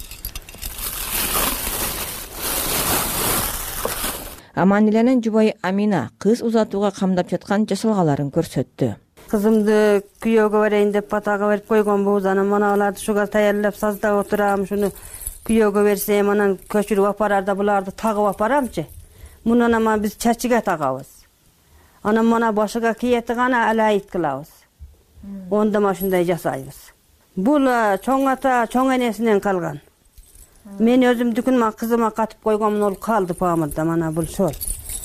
Аманиланын жубайы Амина кыз узатууга камдап жаткан жасалгаларын көрсөттү. Kızımdı kuyöge vereyim dep pataga verip koygon bu zanam manalardı şugal tayarlap sazda oturam şunu kuyöge versem anan köçürüp apararda bulardı tagıp aparamçı. Bundan ama biz çaçıga tagabız. Anam mana başıga kiyeti gana alayit kılabız. Onda ma şunday jasayбыз. Bula çoң ata çoң enesinden kalgan. Men özüm dükünma kızıma katıp koygonmun ol kaldı Pamırda mana bul şol.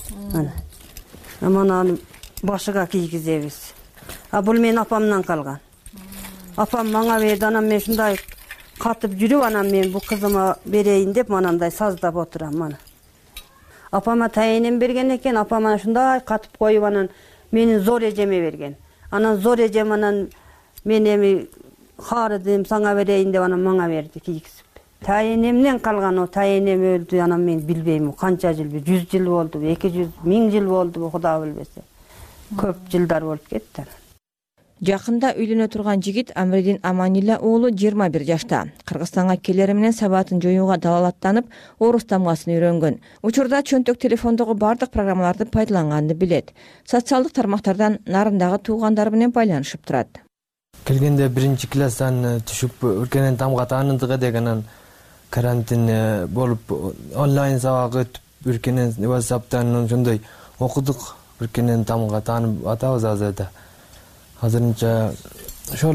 Mana başıga kiygizebиз. Bul men apamdan kalgan. Apam bana verdi, anam men şunday katıp жүрüp anam men bu kızıma bereyin dep manamday sazdap oturam mana. Apama tayinim bergen eken, apam ana şunday katıp koyup anan menin zor eceme bergen. Anan zor ecem anan men emi harıdım sana vereyin dep anam bana verdi kiygizip. Tayinimden kalgan o tayinim öldü anam men bilbeyim kança jıl, 100 jıl oldu, 200, 1000 jıl oldu, Huda bilbese. Köp жылдар болуп кетти. Жакында үйлөнө турган жигит Амридин Аманилла уулу 21 жашта. Кыргызстанга келери менен сабатын жоюуга далалаттанып, орус тамгасын үйрөнгөн. Учурда чөнтөк телефондогу бардык программаларды пайдаланганды билет. Социалдык тармактардан нарындагы туугандары менен байланышып турат. Келгенде 1-класстан түшүп өркенен тамга тааныдык эдек, анан карантин болуп онлайн сабак өтүп өркенен WhatsApp'тан ошондой окудук. Өркенен тамга таанып атабыз азырда. Азырынча ошол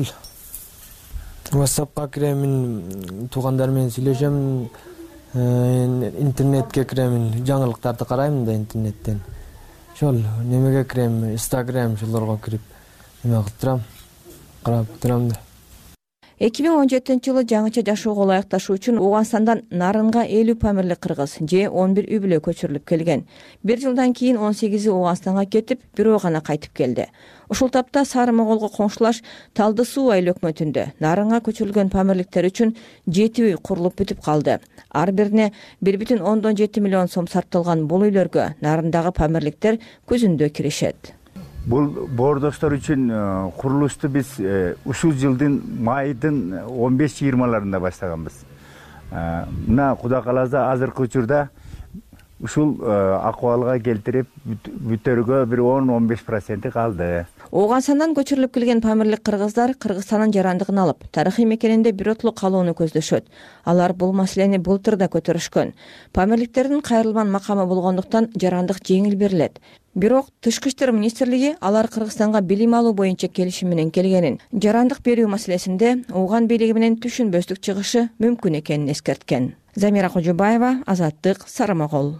WhatsApp'ка киремин, туугандар менен сүйлөшөм, интернетке киремин, жаңылыктарды карайм да интернеттен. Ошол немеге кирем, Instagram шолорго кирип, эме кылып турам, карап турам да. 2017-жылы жаңыча жашоого ылайыкташуу үчүн Ооганстандан Нарынга 50 памирлик кыргыз же 11 үй бүлө көчүрүлүп келген. Bir жылдан кийин 18-и Ооганстанга кетип, бирөө гана кайтып келди. Ушул тапта Сарымаколго коңшулаш Талды суу айыл өкмөтүндө Нарынга көчүрүлгөн памирликтер үчүн 7 үй курулуп бүтүп калды. Ар бирине 1,7 миллион сом сарпталган бул үйлөргө Нарындагы памирликтер күзүндө киришет. Бұл боордоштор үчүн курулушту биз ушул жылдын майдын 15-20-ларында баштаганбыз. Мына Куда кааласа азыркы учурда ушул акыбалга келтирип бүтөргө бир 10-15% калды. Ооганстандан көчүрүлүп келген памирлик кыргыздар Кыргызстандын жарандыгын алып, тарыхый мекенинде бирөтлү калууну көздөшөт. Алар бул маселени былтыр да көтөрүшкөн. Памирликтердин кайрылман макамы болгондуктан жарандык жеңил берилет. Бирок Тышкы иштер министрлиги алар Кыргызстанга билим алуу боюнча келишим менен келгенин, жарандык берүү маселесинде Ооган бийлиги менен түшүнбөстүк чыгышы мүмкүн экенин эскерткен. Замира Кожобаева, Азаттык, Сарымакол.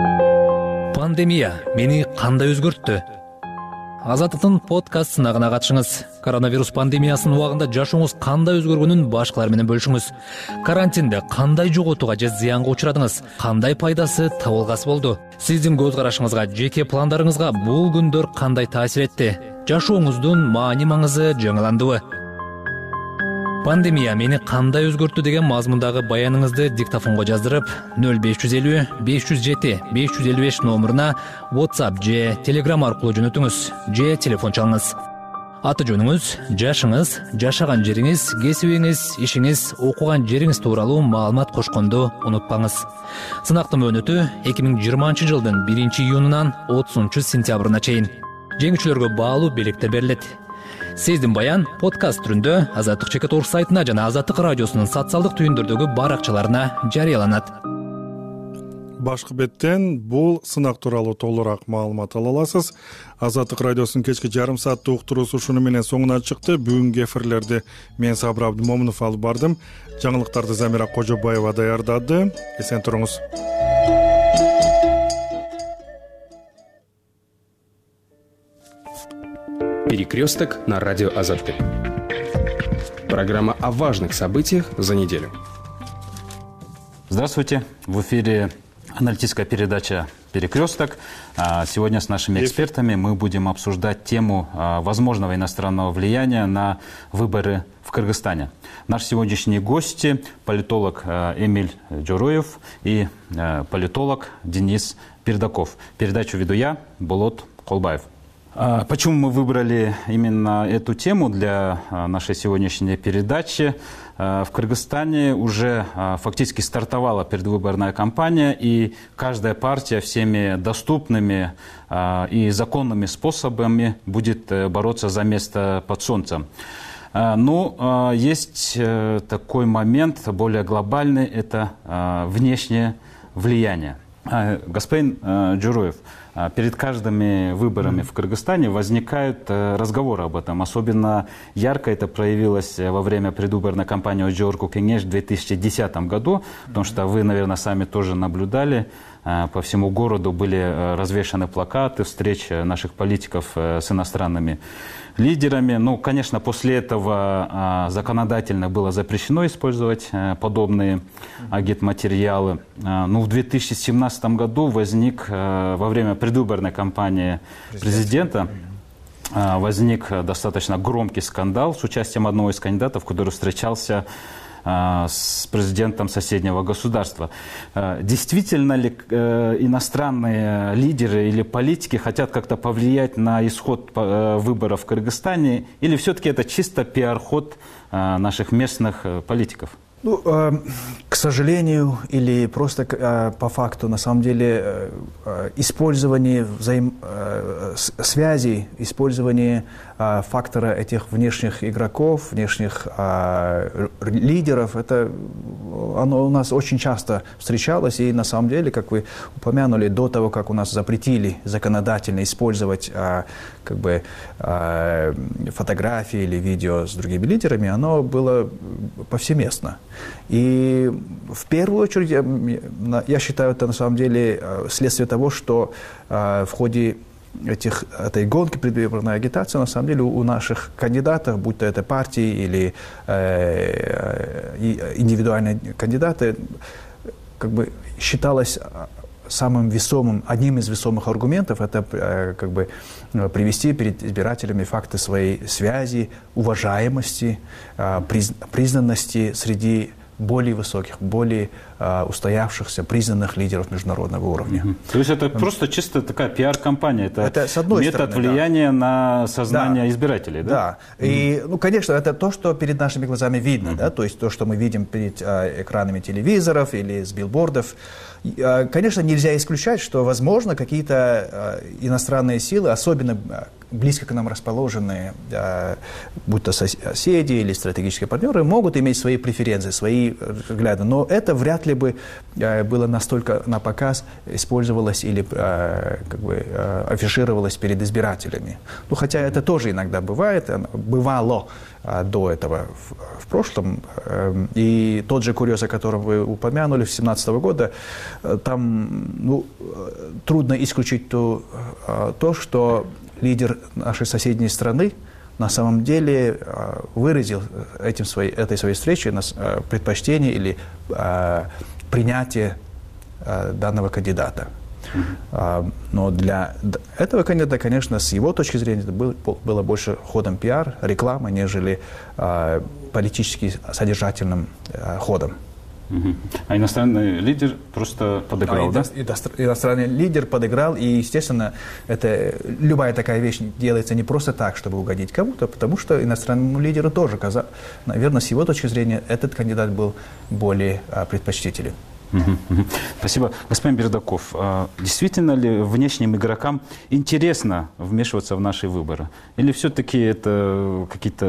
Пандемия мени кандай өзгөрттү? Азаттыктын подкаст сынагына катышыңыз. Коронавирус пандемиясынын убагында жашооңуз кандай өзгөргөнүн башкалар менен бөлүшүңүз. Карантинде кандай жоготууга же зыянга учурадыңыз? Кандай пайдасы, табылгасы болду? Сиздин көз карашыңызга, жеке пландарыңызга бул күндөр кандай таасир этти? Жашооңуздун маани-маңызы жаңыландыбы? Пандемия мени кандай өзгөрттү деген мазмундагы баяныңызды диктофонго жаздырып 0550 507 555 номуруна WhatsApp же Telegram аркылуу жөнөтүңүз же телефон чалыңыз. аты жөнүңүз, жашыңыз, жашаган жериңиз, кесибиңиз, ишиңиз, окуган жериңиз тууралуу маалымат кошконду унутпаңыз. Сынактын мөөнөтү 2020 жылдын 1-июнунан 30-сентябрына чейин. Жеңүүчүлөргө баалуу белектер берилет. Сездин баян подкаст түрүндө Азаттык ЧК.org сайтына жана Азаттык радиосунун социалдык түйүндөрдөгү баракчаларына жарыяланат. Башкы беттен бул сынак тууралуу толураак маалымат ала аласыз. Азаттык радиосунун кечки жарым сааттык уктуруусу ушуну менен соңуна чыкты. Бүгүнкү эфирлерди мен Сабыр Абдымомунов алып бардым. Жаңылыктарды Замира Кожобаева даярдады. Эсен туруңуз. Перекресток на радио Азаттык. Программа о важных событиях за неделю. Здравствуйте. В эфире аналитическая передача «Перекресток». Сегодня с нашими экспертами мы будем обсуждать тему возможного иностранного влияния на выборы в Кыргызстане. Наши сегодняшние гости – политолог Эмиль Джуруев и политолог Денис Пердаков. Передачу веду я, Болот Колбаев. Почему мы выбрали именно эту тему для нашей сегодняшней передачи? В Кыргызстане уже фактически стартовала предвыборная кампания, и каждая партия всеми доступными и законными способами будет бороться за место под солнцем. Но есть такой момент, более глобальный, это внешнее влияние. Господин Джуруев, перед каждыми выборами в Кыргызстане возникают разговоры об этом. Особенно ярко это проявилось во время предвыборной кампании Оджорку Кенеш в 2010 году, потому что вы, наверное, сами тоже наблюдали. По всему городу были развешаны плакаты встреч наших политиков с иностранными лидерами. Ну, конечно, после этого законодательно было запрещено использовать подобные агитматериалы. Но в 2017 году возник во время предвыборной кампании президента возник достаточно громкий скандал с участием одного из кандидатов, который встречался с президентом соседнего государства. Действительно ли иностранные лидеры или политики хотят как-то повлиять на исход выборов в Кыргызстане, или все-таки это чисто пиар-ход наших местных политиков? Ну, к сожалению, или просто по факту, на самом деле, использование связей, использование фактора этих внешних игроков, внешних лидеров, это оно у нас очень часто встречалось, и на самом деле, как вы упомянули, до того, как у нас запретили законодательно использовать фотографии или видео с другими лидерами, оно было повсеместно. И в первую очередь, я считаю, это на самом деле следствие того, что в ходе этой гонки, предвыборной агитации, на самом деле у наших кандидатов, будь то это партии или индивидуальные кандидаты, считалось самым весомым, одним из весомых аргументов, это привести перед избирателями факты своей связи, уважаемости, признанности среди более высоких, более устоявшихся, признанных лидеров международного уровня. То есть это просто чисто такая пиар-компания, это с одной метод стороны, влияния на сознание избирателей, да? Да. И, конечно, это то, что перед нашими глазами видно, да, то есть то, что мы видим перед экранами телевизоров или с билбордов. Конечно, нельзя исключать, что, возможно, какие-то иностранные силы, особенно близко к нам расположенные, будь то соседи или стратегические партнеры, могут иметь свои преференции, свои взгляды. Но это вряд ли бы было настолько на показ, использовалось или афишировалось перед избирателями. Ну, хотя это тоже иногда бывает, бывало до этого в прошлом. И тот же курьез, о котором вы упомянули, 2017 года, там трудно исключить то, что лидер нашей соседней страны на самом деле выразил этой своей встречей предпочтение или принятие данного кандидата. Но для этого кандидата, конечно, с его точки зрения, это было больше ходом пиар, рекламы, нежели политически содержательным ходом. А иностранный лидер просто подыграл, да? Иностранный лидер подыграл, и, естественно, любая такая вещь делается не просто так, чтобы угодить кому-то, потому что иностранному лидеру тоже, наверное, с его точки зрения, этот кандидат был более предпочтителен. Спасибо. Господин Бердаков, действительно ли внешним игрокам интересно вмешиваться в наши выборы? Или все-таки это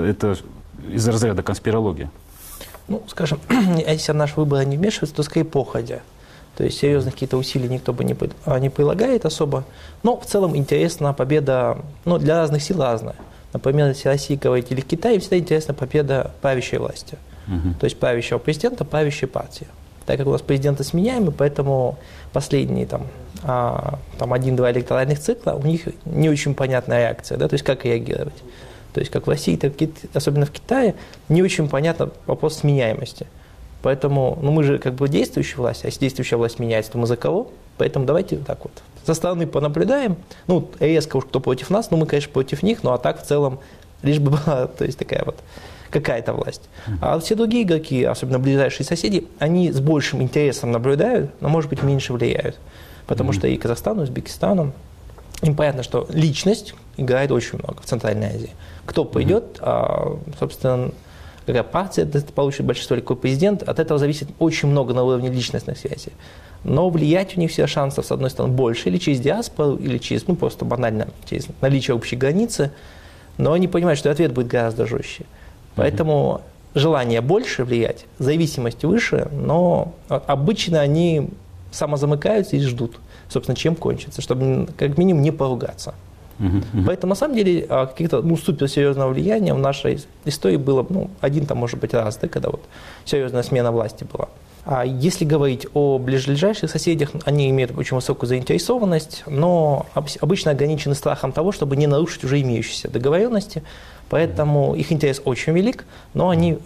из разряда конспирологии? Ну, скажем, если в наши выборы не вмешиваются, то скорее походя. То есть серьезных каких-то усилий никто бы не прилагает особо. Но в целом интересна победа, для разных сил разная. Например, если Россия говорит или Китай, всегда интересна победа правящей власти. То есть правящего президента, правящей партии. Так как у нас президенты сменяемы, поэтому последние 1-2 электоральных цикла, у них не очень понятная реакция, да, то есть как реагировать. То есть как в России, так особенно в Китае, не очень понятно вопрос сменяемости. Поэтому мы же как бы действующая власть, а если действующая власть меняется, то мы за кого? Поэтому давайте так вот со стороны понаблюдаем. Резко уж кто против нас, мы, конечно, против них, а так в целом лишь бы была, то есть такая вот какая-то власть. А все другие игроки, особенно ближайшие соседи, они с большим интересом наблюдают, но, может быть, меньше влияют. Потому что и Казахстану, и Узбекистану, им понятно, что личность играет очень много в Центральной Азии. Кто пойдет, собственно, какая партия получит большинство, или какой президент, от этого зависит очень много на уровне личностных связей. Но влиять у них все шансов, с одной стороны, больше, или через диаспору, или через, просто банально, через наличие общей границы, но они понимают, что ответ будет гораздо жестче. Поэтому желание больше влиять, зависимость выше, но обычно они самозамыкаются и ждут, собственно, чем кончится, чтобы как минимум не поругаться. Поэтому, на самом деле, каких-то суперсерьезного влияния в нашей истории было один, может быть, раз, да, когда серьезная смена власти была. А если говорить о ближайших соседях, они имеют очень высокую заинтересованность, но обычно ограничены страхом того, чтобы не нарушить уже имеющиеся договоренности. Поэтому их интерес очень велик, но они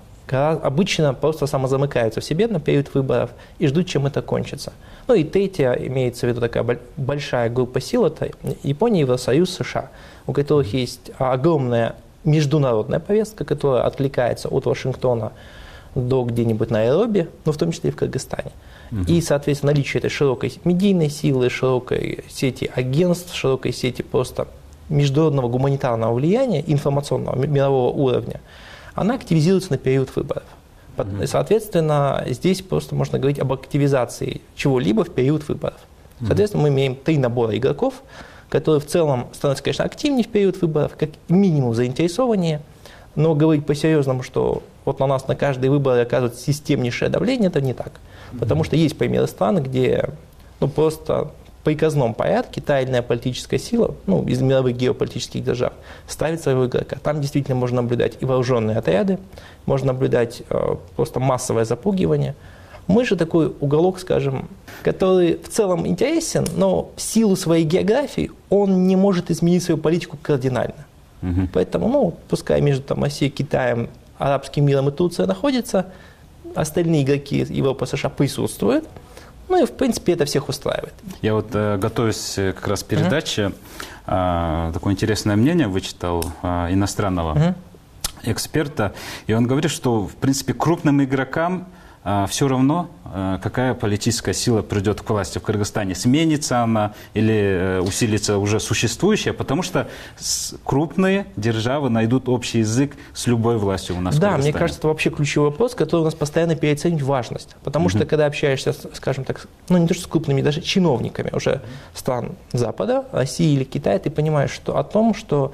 обычно просто самозамыкаются в себе на период выборов и ждут, чем это кончится. И третья, имеется в виду такая большая группа сил, это Япония, Евросоюз, США, у которых есть огромная международная повестка, которая откликается от Вашингтона до где-нибудь Найроби, в том числе и в Кыргызстане. И, соответственно, наличие этой широкой медийной силы, широкой сети агентств, широкой сети просто международного гуманитарного влияния, информационного, мирового уровня, она активизируется на период выборов. Соответственно, здесь просто можно говорить об активизации чего-либо в период выборов. Соответственно, мы имеем 3 набора игроков, которые в целом становятся, конечно, активнее в период выборов, как минимум заинтересованнее, но говорить по-серьезному, что на нас на каждые выборы оказывается системнейшее давление, это не так. Потому что есть примеры стран, где просто в приказном порядке та или иная политическая сила, из мировых геополитических держав, ставит своего игрока. Там действительно можно наблюдать и вооруженные отряды, можно наблюдать просто массовое запугивание. Мы же такой уголок, скажем, который в целом интересен, но в силу своей географии он не может изменить свою политику кардинально. Поэтому, пускай между Россией, Китаем, арабским миром и Турцией находится, остальные игроки Европы, США присутствуют. И, в принципе, это всех устраивает. Я готовясь как раз к передаче, такое интересное мнение вычитал иностранного эксперта, и он говорит, что, в принципе, крупным игрокам все равно, какая политическая сила придет к власти в Кыргызстане, сменится она или усилится уже существующая, потому что крупные державы найдут общий язык с любой властью у нас в Кыргызстане. Да, мне кажется, это вообще ключевой вопрос, который у нас постоянно переоценивать важность. Потому что, когда общаешься, скажем так, не то что с крупными, даже чиновниками уже стран Запада, России или Китая, ты понимаешь о том, что,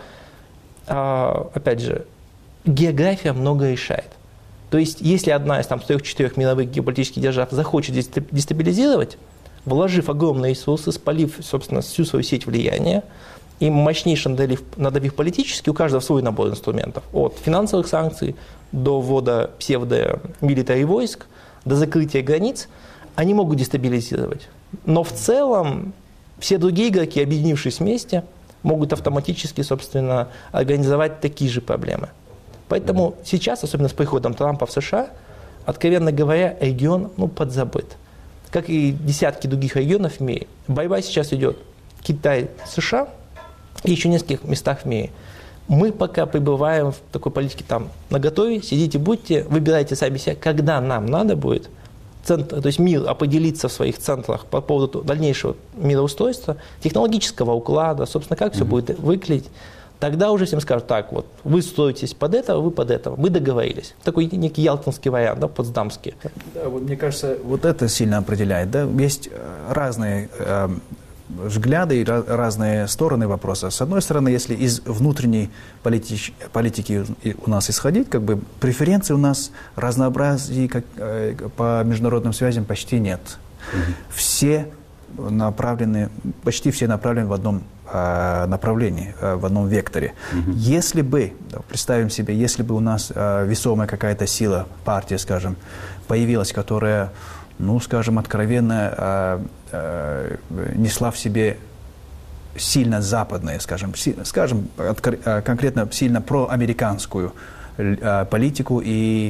опять же, география многое решает. То есть, если одна из 3-4 мировых геополитических держав захочет дестабилизировать, вложив огромные ресурсы, спалив, собственно, всю свою сеть влияния, и мощнейше надавив политически, у каждого свой набор инструментов, от финансовых санкций до ввода псевдо-милитари войск, до закрытия границ, они могут дестабилизировать. Но в целом все другие игроки, объединившись вместе, могут автоматически, собственно, организовать такие же проблемы. Поэтому сейчас, особенно с приходом Трампа в США, откровенно говоря, регион подзабыт. Как и десятки других регионов в мире. Борьба сейчас идет Китай, США и еще в нескольких местах в мире. Мы пока пребываем в такой политике наготове, сидите, будьте, выбирайте сами себя, когда нам надо будет, то есть мир определится в своих центрах по поводу дальнейшего мироустройства, технологического уклада, собственно, как все будет выглядеть, тогда уже всем скажут, так, вот, вы строитесь под этого, вы под этого. Мы договорились. Такой некий ялтинский вариант, да, потсдамский. Да, вот, мне кажется, вот это сильно определяет. Да? Есть разные взгляды и разные стороны вопроса. С одной стороны, если из внутренней политики у нас исходить, как бы преференций у нас разнообразий по международным связям почти нет. Все направлены, почти все направлены в одном направлении, в одном векторе. Если бы, представим себе, если бы у нас весомая какая-то сила, партия, скажем, появилась, которая, ну, скажем, откровенно несла в себе сильно западное, скажем, конкретно сильно проамериканскую политику и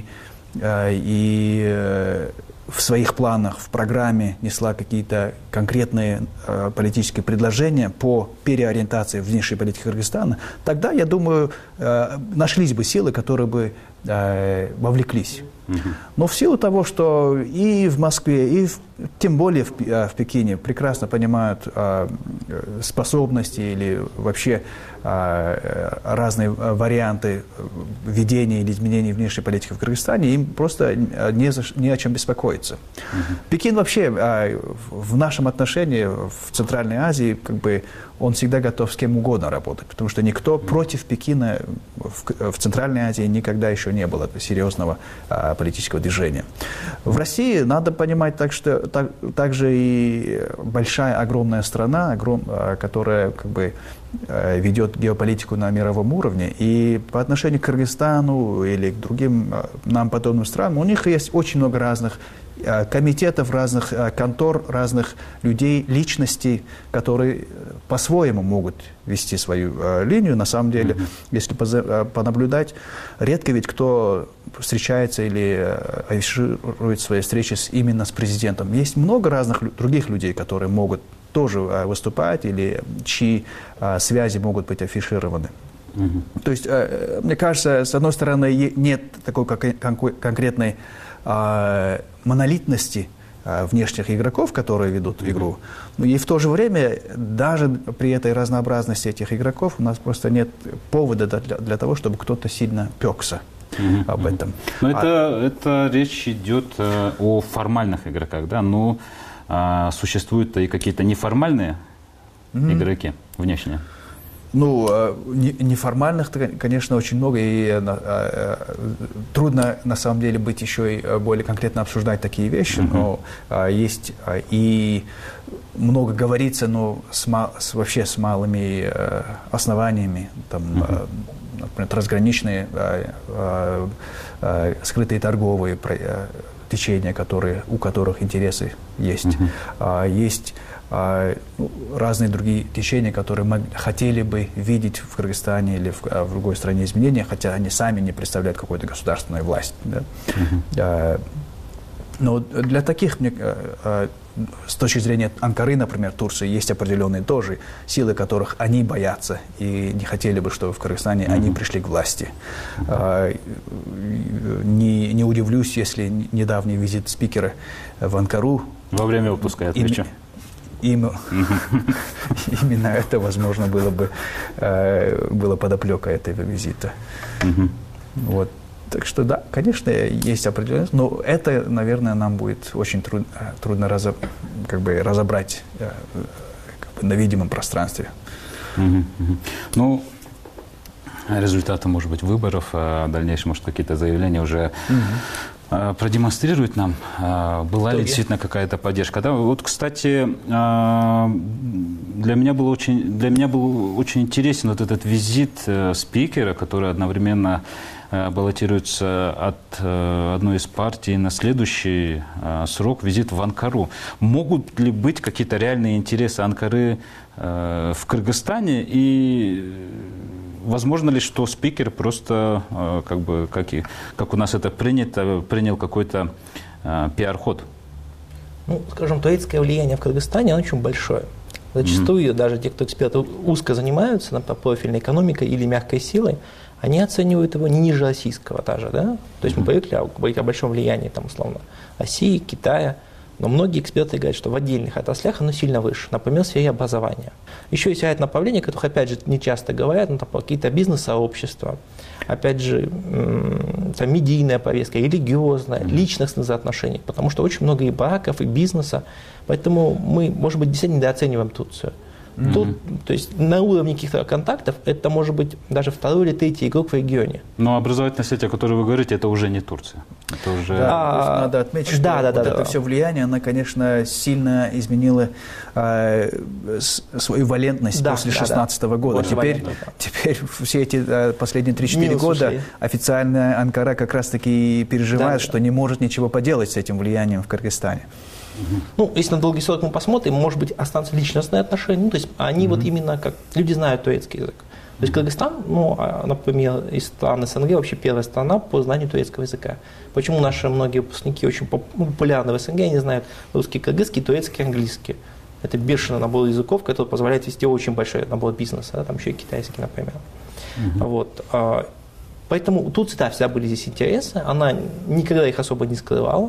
в своих планах, в программе несла какие-то конкретные политические предложения по переориентации внешней политики Кыргызстана, тогда, я думаю, нашлись бы силы, которые бы вовлеклись. Но в силу того, что и в Москве, и тем более в Пекине прекрасно понимают способности или вообще разные варианты ведения или изменения внешней политики в Кыргызстане, им просто не о чем беспокоиться. Пекин вообще в нашем отношении в Центральной Азии, как бы, он всегда готов с кем угодно работать, потому что никто против Пекина в Центральной Азии никогда еще не было серьезного политического движения. В России надо понимать также и большая, огромная страна, которая как бы ведет геополитику на мировом уровне, и по отношению к Кыргызстану или к другим нам подобным странам, у них есть очень много разных комитетов, разных контор, разных людей, личностей, которые по-своему могут вести свою линию. На самом деле, если понаблюдать, редко ведь кто встречается или афиширует свои встречи именно с президентом. Есть много разных других людей, которые могут тоже выступать или чьи связи могут быть афишированы. То есть, мне кажется, с одной стороны, нет такой конкретной монолитности внешних игроков, которые ведут игру. Но и в то же время, даже при этой разнообразности этих игроков, у нас просто нет повода для того, чтобы кто-то сильно пекся об этом. Но это речь идет о формальных игроках, да? Но существуют и какие-то неформальные игроки внешние. Ну, неформальных, конечно, очень много, и трудно, на самом деле, быть еще и более конкретно обсуждать такие вещи, но есть и много говорится, но вообще с малыми основаниями, там, например, трансграничные скрытые торговые течения, у которых интересы есть. Есть разные другие течения, которые мы хотели бы видеть в Кыргызстане или в другой стране изменения, хотя они сами не представляют какую-то государственную власть. Да? Но для таких, с точки зрения Анкары, например, Турции, есть определенные тоже силы, которых они боятся и не хотели бы, чтобы в Кыргызстане они пришли к власти. Не удивлюсь, если недавний визит спикера в Анкару во время отпуска, отмечу. Именно это, возможно, было подоплека этого визита. Вот. Так что да, конечно, есть определенность, но это, наверное, нам будет очень трудно разобрать на видимом пространстве. Ну, результаты, может быть, выборов, дальнейшие, может, какие-то заявления уже продемонстрируют нам, была ли действительно какая-то поддержка. Да? Вот, кстати, для меня был очень интересен вот этот визит спикера, который одновременно баллотируется от одной из партий на следующий срок, визит в Анкару. Могут ли быть какие-то реальные интересы Анкары в Кыргызстане? И возможно ли, что спикер просто, как у нас это принято, принял какой-то пиар-ход? Ну, скажем, турецкое влияние в Кыргызстане, оно очень большое. Зачастую даже те, кто эксперты узко занимаются, например, профильной экономикой или мягкой силой, они оценивают его не ниже российского даже, да? То есть мы привыкли говорить о большом влиянии, там, условно, России, Китая, но многие эксперты говорят, что в отдельных отраслях оно сильно выше, например, в сфере образования. Еще есть ряд направлений, о которых, опять же, не часто говорят, но какие-то бизнес-сообщества, опять же, там, медийная повестка, религиозная, личностных отношений, потому что очень много и браков, и бизнеса, поэтому мы, может быть, действительно недооцениваем Турцию. Тут, то есть на уровне каких-то контактов это может быть даже второй или третий игрок в регионе. Но образовательная сеть, о которой вы говорите, это уже не Турция. Это уже... надо отметить, что это все влияние, оно, конечно, сильно изменило свою валентность после 2016 года. Теперь все эти последние 3-4 года официальная Анкара как раз-таки переживает, что не может ничего поделать с этим влиянием в Кыргызстане. Ну, если на долгий срок мы посмотрим, может быть, останутся личностные отношения. Ну, то есть они вот именно как люди знают турецкий язык. То есть Кыргызстан, ну, например, из стран СНГ вообще первая страна по знанию турецкого языка. Почему наши многие выпускники очень популярны в СНГ, они знают русский, кыргызский, турецкий, английский. Это бешеный набор языков, который позволяет вести очень большой набор бизнеса, да, там еще и китайский, например. Вот. Поэтому у Турции, да, всегда были здесь интересы, она никогда их особо не скрывала.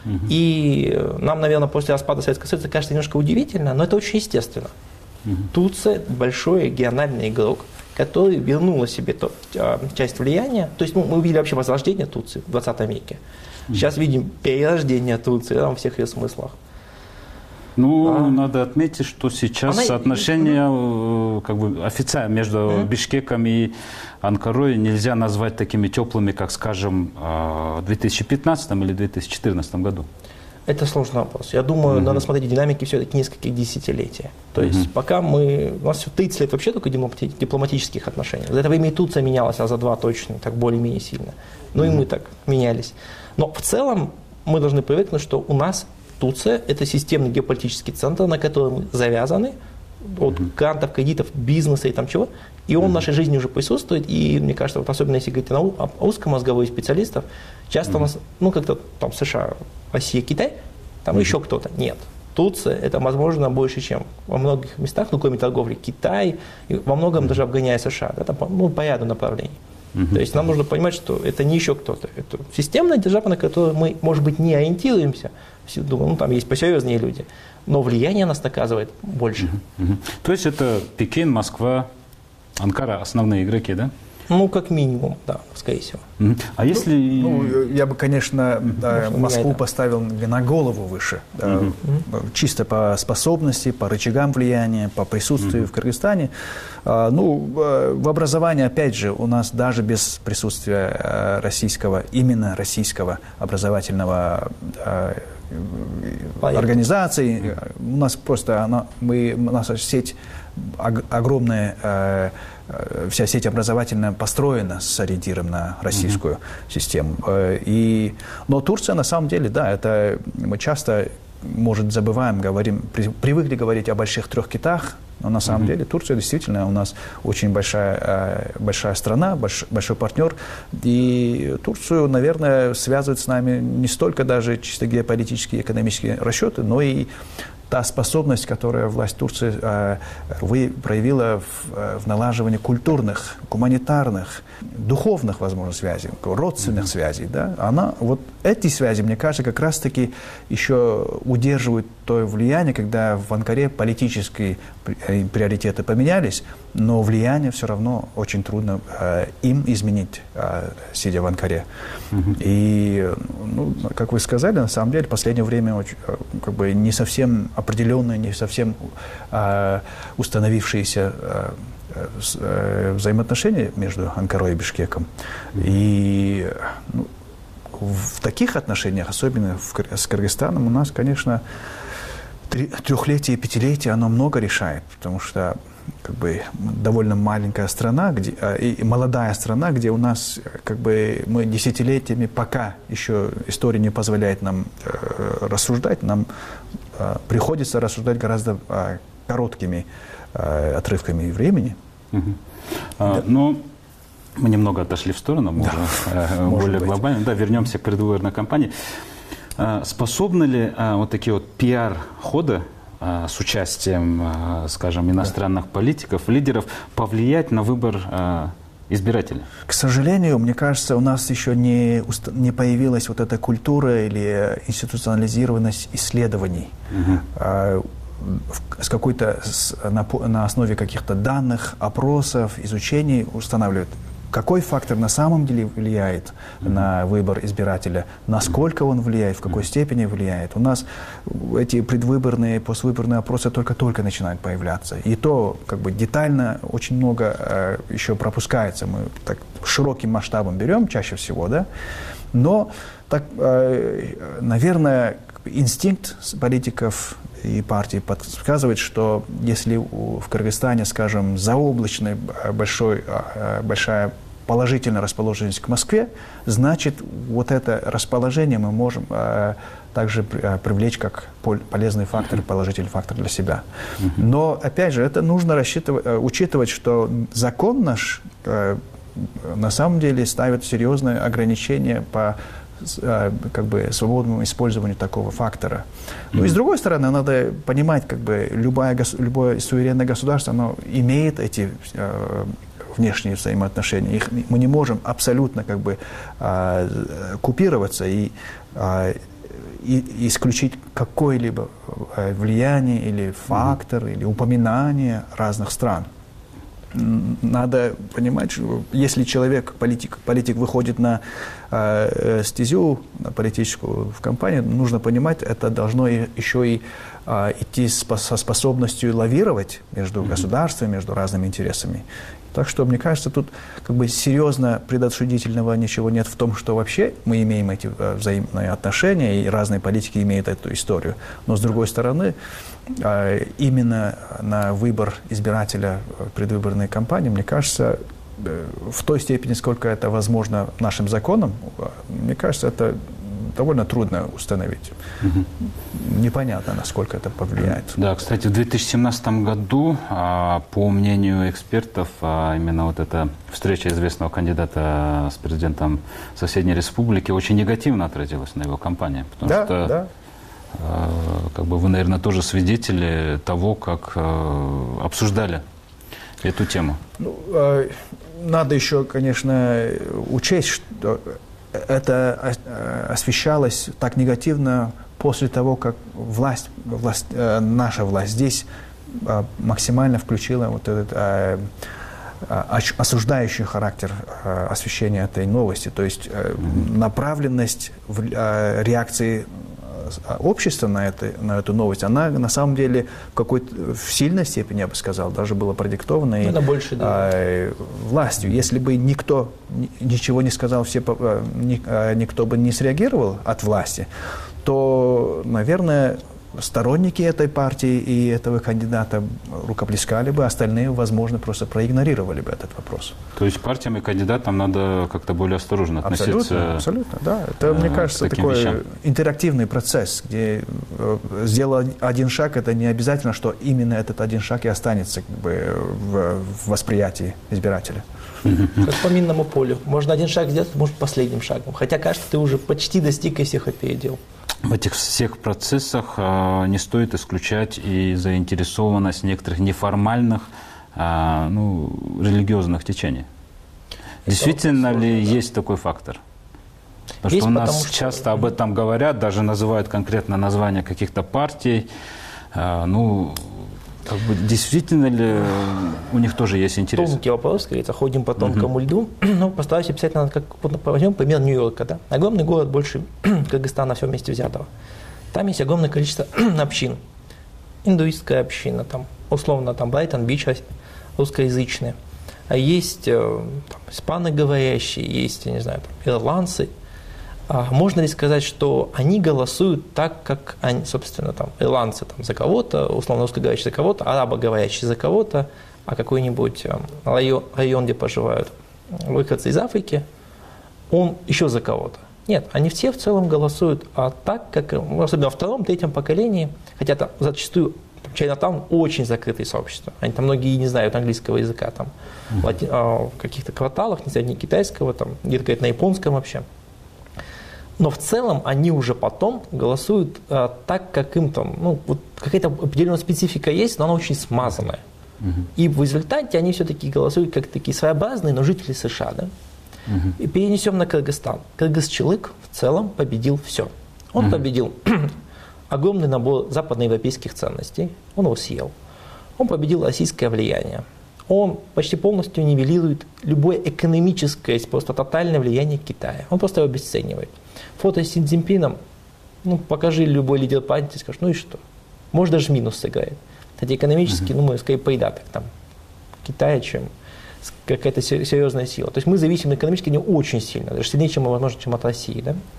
И нам, наверное, после распада Советского Союза кажется немножко удивительно, но это очень естественно. Турция большой региональный игрок, который вернул себе часть влияния. То есть мы увидели вообще возрождение Турции в 20 веке. Сейчас видим перерождение Турции во всех ее смыслах. Ну, надо отметить, что сейчас отношения как бы официально между Бишкеком и Анкарой нельзя назвать такими теплыми, как, скажем, в 2015 или 2014 году. Это сложный вопрос. Я думаю, надо смотреть динамики все-таки нескольких десятилетий. То есть пока у нас все 30 лет вообще только дипломатических отношений. За это время и Турция менялась, а за 2 точно, так более-менее сильно. Ну и мы так менялись. Но в целом мы должны привыкнуть, что у нас Турция – это системный геополитический центр, на котором мы завязаны от грантов, кредитов, бизнеса и там чего. И он в нашей жизни уже присутствует. И мне кажется, вот особенно если говорить о узком разговоре специалистов, часто у нас, ну как-то там США, Россия, Китай, там еще кто-то. Нет. Турция – это, возможно, больше, чем во многих местах, ну кроме торговли, Китай, и во многом даже обгоняя США, да, там, ну, по ряду направлений. То есть нам нужно понимать, что это не еще кто-то. Это системная держава, на которую мы, может быть, не ориентируемся. Думаю, ну там есть посерьезнее люди. Но влияние нас наказывает больше. То есть это Пекин, Москва, Анкара – основные игроки, да? Ну, как минимум, да, скорее всего. А если… я бы, конечно, Москву поставил на голову выше. Чисто по способности, по рычагам влияния, по присутствию в Кыргызстане. В образовании, опять же, у нас даже без присутствия именно российского образовательного организации, у нас просто наша сеть огромная, вся сеть образовательная построена с ориентиром на российскую систему. Но Турция, на самом деле, да, это мы часто, может, забываем, привыкли говорить о больших 3 китах, но на самом деле Турция действительно у нас очень большая страна, большой партнер. И Турцию, наверное, связывают с нами не столько даже чисто геополитические, экономические расчеты, но и та способность, которую власть Турции проявила в налаживании культурных, гуманитарных, духовных, возможно, связей, родственных связей, да, вот эти связи, мне кажется, как раз-таки еще удерживают то влияние, когда в Анкаре политические приоритеты поменялись, но влияние все равно очень трудно им изменить, сидя в Анкаре. И, как вы сказали, на самом деле, в последнее время не совсем определенные, не совсем установившиеся взаимоотношения между Анкарой и Бишкеком. И в таких отношениях, особенно с Кыргызстаном, у нас, конечно, 3-летие и 5-летие, оно много решает, потому что довольно маленькая страна, и молодая страна, где у нас мы десятилетиями, пока еще история не позволяет нам рассуждать, нам приходится рассуждать гораздо короткими отрывками времени. Но мы немного отошли в сторону, более глобально. Да, вернемся к предвыборной кампании. Способны ли вот такие вот пиар-ходы с участием, скажем, иностранных политиков, лидеров, повлиять на выбор избирателей? К сожалению, мне кажется, у нас еще не появилась вот эта культура или институционализированность исследований. На основе каких-то данных, опросов, изучений устанавливают, какой фактор на самом деле влияет на выбор избирателя, насколько он влияет, в какой степени влияет. У нас эти предвыборные, поствыборные опросы только-только начинают появляться. И то детально очень много еще пропускается. Мы так широким масштабом берем чаще всего, да? Но, наверное, инстинкт политиков и партий подсказывает, что если в Кыргызстане, скажем, заоблачная большая положительная расположенность к Москве, значит, вот это расположение мы можем также привлечь как полезный фактор, положительный фактор для себя. Но, опять же, это нужно учитывать, что закон наш на самом деле ставит серьезные ограничения по свободному использованию такого фактора. Ну и с другой стороны, надо понимать, любое суверенное государство, оно имеет эти внешние взаимоотношения. Мы не можем абсолютно купироваться и исключить какое-либо влияние или фактор, или упоминание разных стран. Надо понимать, что если политик выходит на стезю, на политическую в кампанию, нужно понимать, это должно еще и идти со способностью лавировать между государствами, между разными интересами. Так что, мне кажется, тут серьезно предосудительного ничего нет в том, что вообще мы имеем эти взаимные отношения, и разные политики имеют эту историю. Но, с другой стороны, именно на выбор избирателя в предвыборной кампании, мне кажется, в той степени, сколько это возможно нашим законом, мне кажется, это довольно трудно установить. Непонятно, насколько это повлияет. Да, кстати, в 2017 году, по мнению экспертов, именно вот эта встреча известного кандидата с президентом соседней республики очень негативно отразилась на его кампании. Потому что вы, наверное, тоже свидетели того, как обсуждали эту тему. Надо еще, конечно, учесть, что это освещалось так негативно после того, как наша власть здесь максимально включила вот этот осуждающий характер освещения этой новости. То есть направленность реакции общества на эту новость, она на самом деле в сильной степени, я бы сказал, даже была продиктована властью. Если бы никто ничего не сказал, никто бы не среагировал от власти, то, наверное, сторонники этой партии и этого кандидата рукоплескали бы, остальные, возможно, просто проигнорировали бы этот вопрос. То есть партиям и кандидатам надо как-то более осторожно относиться? Абсолютно, да. Это, мне кажется, такой интерактивный процесс, где сделал один шаг, это не обязательно, что именно этот один шаг и останется в восприятии избирателя. Как по минному полю. Можно один шаг сделать, может, последним шагом. Хотя, кажется, ты уже почти достиг и всех опередил. В этих всех процессах не стоит исключать и заинтересованность некоторых неформальных религиозных течений. Действительно ли есть такой фактор? Потому что у нас часто об этом говорят, даже называют конкретно названия каких-то партий. Действительно ли у них тоже есть интерес? Тонкий вопрос, как говорится, ходим по тонкому льду. Постараюсь описать, возьмем пример Нью-Йорка. Да? Огромный город, больше Кыргызстана, все вместе взятого. Там есть огромное количество общин. Индуистская община, условно, Брайтон-Бич, русскоязычные. А есть испаноговорящие, есть, я не знаю, ирландцы. Можно ли сказать, что они голосуют так, как они, собственно, ирландцы за кого-то, условно русскоговорящие за кого-то, арабоговорящие за кого-то, а какой-нибудь район, где проживают выходцы из Африки, он еще за кого-то? Нет, они все в целом голосуют так, как, особенно во втором, третьем поколении, хотя зачастую Чайнатаун очень закрытые сообщества. Они многие не знают английского языка, в каких-то кварталах, не знаю, не китайского, где-то на японском вообще. Но в целом они уже потом голосуют так, как им там, ну, вот какая-то определенная специфика есть, но она очень смазанная. И в результате они все-таки голосуют как такие своеобразные, но жители США, да? И перенесем на Кыргызстан. Кыргызчылык в целом победил все. Он победил огромный набор западноевропейских ценностей, он его съел. Он победил российское влияние. Он почти полностью нивелирует любое экономическое, просто тотальное влияние Китая. Он просто его обесценивает. Фото с Си Цзиньпином, ну, покажи любой лидер партии, скажешь, ну и что? Может, даже минус сыграет. Кстати, экономически, ну, мы скорее поедаток там Китая, чем какая-то серьезная сила. То есть мы зависим экономически не очень сильно, даже сильнее, чем, возможно, чем от России.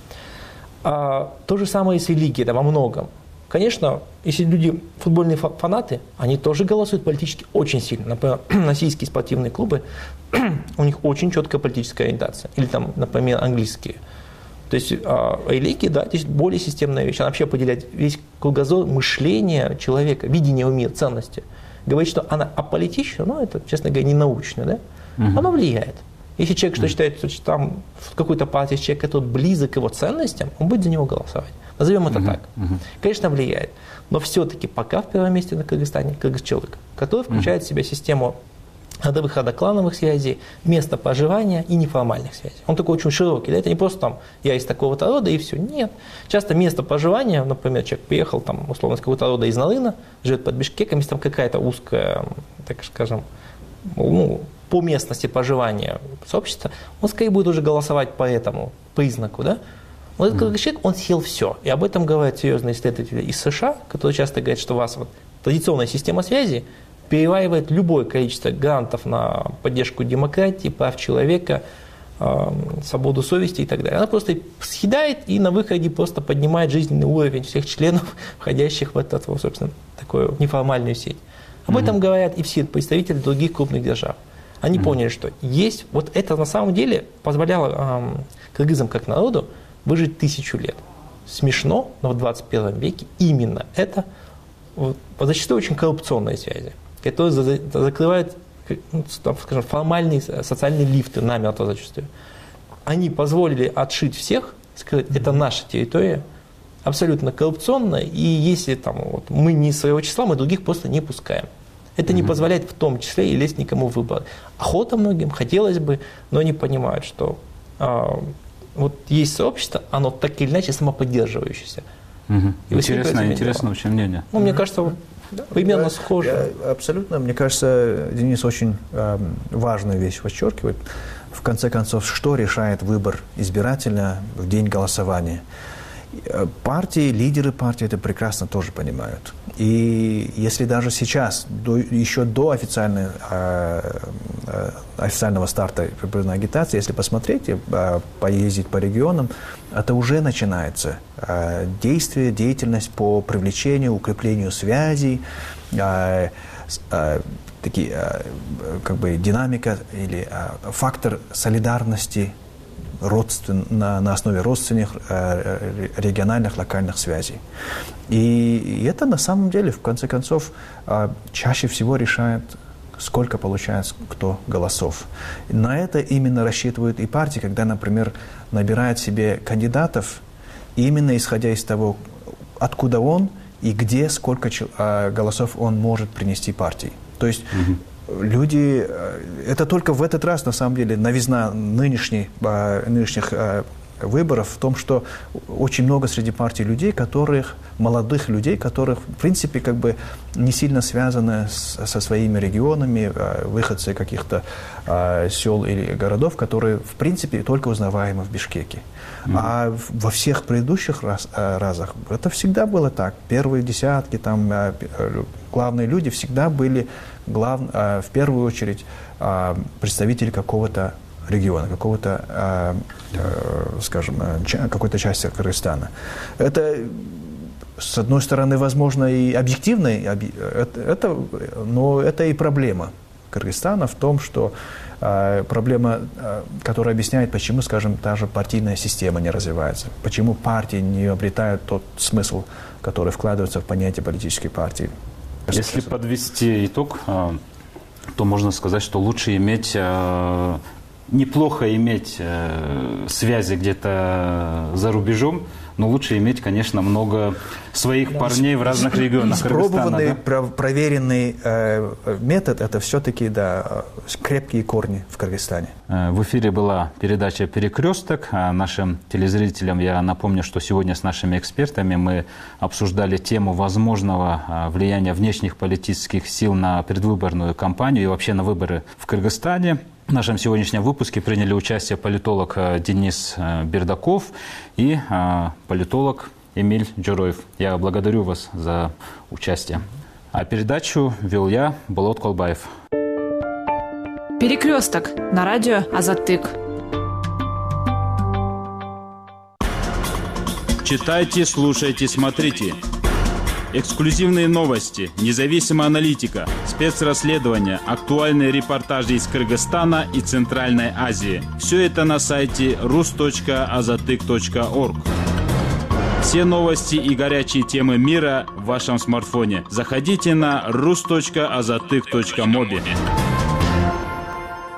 Да? То же самое и с религией, да, во многом. Конечно, если люди футбольные фанаты, они тоже голосуют политически очень сильно. Например, российские спортивные клубы, у них очень четкая политическая ориентация. Или там, например, английские. То есть религия, да, здесь более системная вещь. Она вообще определяет весь кругозор мышления человека, видение мира, ценности. Говорит, что она аполитична, но это, честно говоря, не научно, да? Оно влияет. Если человек что считает, что там в какой-то партии человек, который близок к его ценностям, он будет за него голосовать. Назовем это так. Конечно, влияет. Но все-таки пока в первом месте на Кыргызстане кыргызчылык, который включает в себя систему родовых, родоклановых связей, место проживания и неформальных связей. Он такой очень широкий. Да? Это не просто там я из такого-то рода и все. Нет. Часто место проживания, например, человек приехал там, условно, из какого-то рода из Нарына, живет под Бишкеком, если там какая-то узкая, так скажем, ну, по местности проживания сообщества, он скорее будет уже голосовать по этому признаку. Да? Но этот человек, он съел все. И об этом говорят серьезные исследователи из США, которые часто говорят, что у вас вот традиционная система связи переваривает любое количество грантов на поддержку демократии, прав человека, свободу совести и так далее. Она просто съедает и на выходе просто поднимает жизненный уровень всех членов, входящих в эту, собственно, такую неформальную сеть. Об этом говорят и все представители других крупных держав. Они поняли, что есть, вот это на самом деле позволяло кыргызам как народу выжить 1000 лет. Смешно, но в 21 веке именно это вот, зачастую очень коррупционные связи, которые закрывают, ну, скажем, формальные социальные лифты намертво зачастую. Они позволили отшить всех, сказать, это наша территория, абсолютно коррупционная, и если там, вот, мы не своего числа, мы других просто не пускаем. Это не позволяет в том числе и лезть никому в выбор. Охота многим, хотелось бы, но они понимают, что вот есть сообщество, оно так или иначе самоподдерживающееся. Интересное очень мнение. Ну, мне кажется, примерно схоже. Абсолютно. Мне кажется, Денис очень важную вещь подчеркивает. В конце концов, что решает выбор избирателя в день голосования? Партии, лидеры партии это прекрасно тоже понимают. И если даже сейчас, еще до официального старта предвыборной агитации, если посмотреть, поездить по регионам, это уже начинается деятельность по привлечению, укреплению связей, такие, как бы динамика или фактор солидарности на основе родственных, региональных, локальных связей. И это на самом деле, в конце концов, чаще всего решает, сколько получает кто голосов. На это именно рассчитывают и партии, когда, например, набирают себе кандидатов, именно исходя из того, откуда он и где, сколько голосов он может принести партии. То есть люди, это только в этот раз, на самом деле, новизна нынешних выборов в том, что очень много среди партий людей, молодых людей, которых, в принципе, как бы не сильно связаны со своими регионами, выходцы каких-то сел или городов, которые, в принципе, только узнаваемы в Бишкеке. А во всех предыдущих разах это всегда было так. Первые десятки, там, главные люди всегда были в первую очередь представители какого-то региона, скажем, какой-то части Кыргызстана. Это, с одной стороны, возможно, и объективно, но это и проблема Кыргызстана в том, что проблема, которая объясняет, почему, скажем, та же партийная система не развивается, почему партии не обретают тот смысл, который вкладывается в понятие политической партии. Если подвести итог, то можно сказать, что лучше иметь неплохо иметь связи где-то за рубежом, но лучше иметь, конечно, много своих парней в разных регионах Кыргызстана. Испробованный, проверенный метод – это все-таки крепкие корни в Кыргызстане. В эфире была передача «Перекресток». Нашим телезрителям я напомню, что сегодня с нашими экспертами мы обсуждали тему возможного влияния внешних политических сил на предвыборную кампанию и вообще на выборы в Кыргызстане. В нашем сегодняшнем выпуске приняли участие политолог Денис Бердаков и политолог Эмиль Джуроев. Я благодарю вас за участие. А передачу вел я, Болот Колбаев. «Перекресток» на радио Азаттык. Читайте, слушайте, смотрите. Эксклюзивные новости, независимая аналитика, спецрасследования, актуальные репортажи из Кыргызстана и Центральной Азии. Все это на сайте rus.azatyk.org. Все новости и горячие темы мира в вашем смартфоне. Заходите на rus.azatyk.mobi.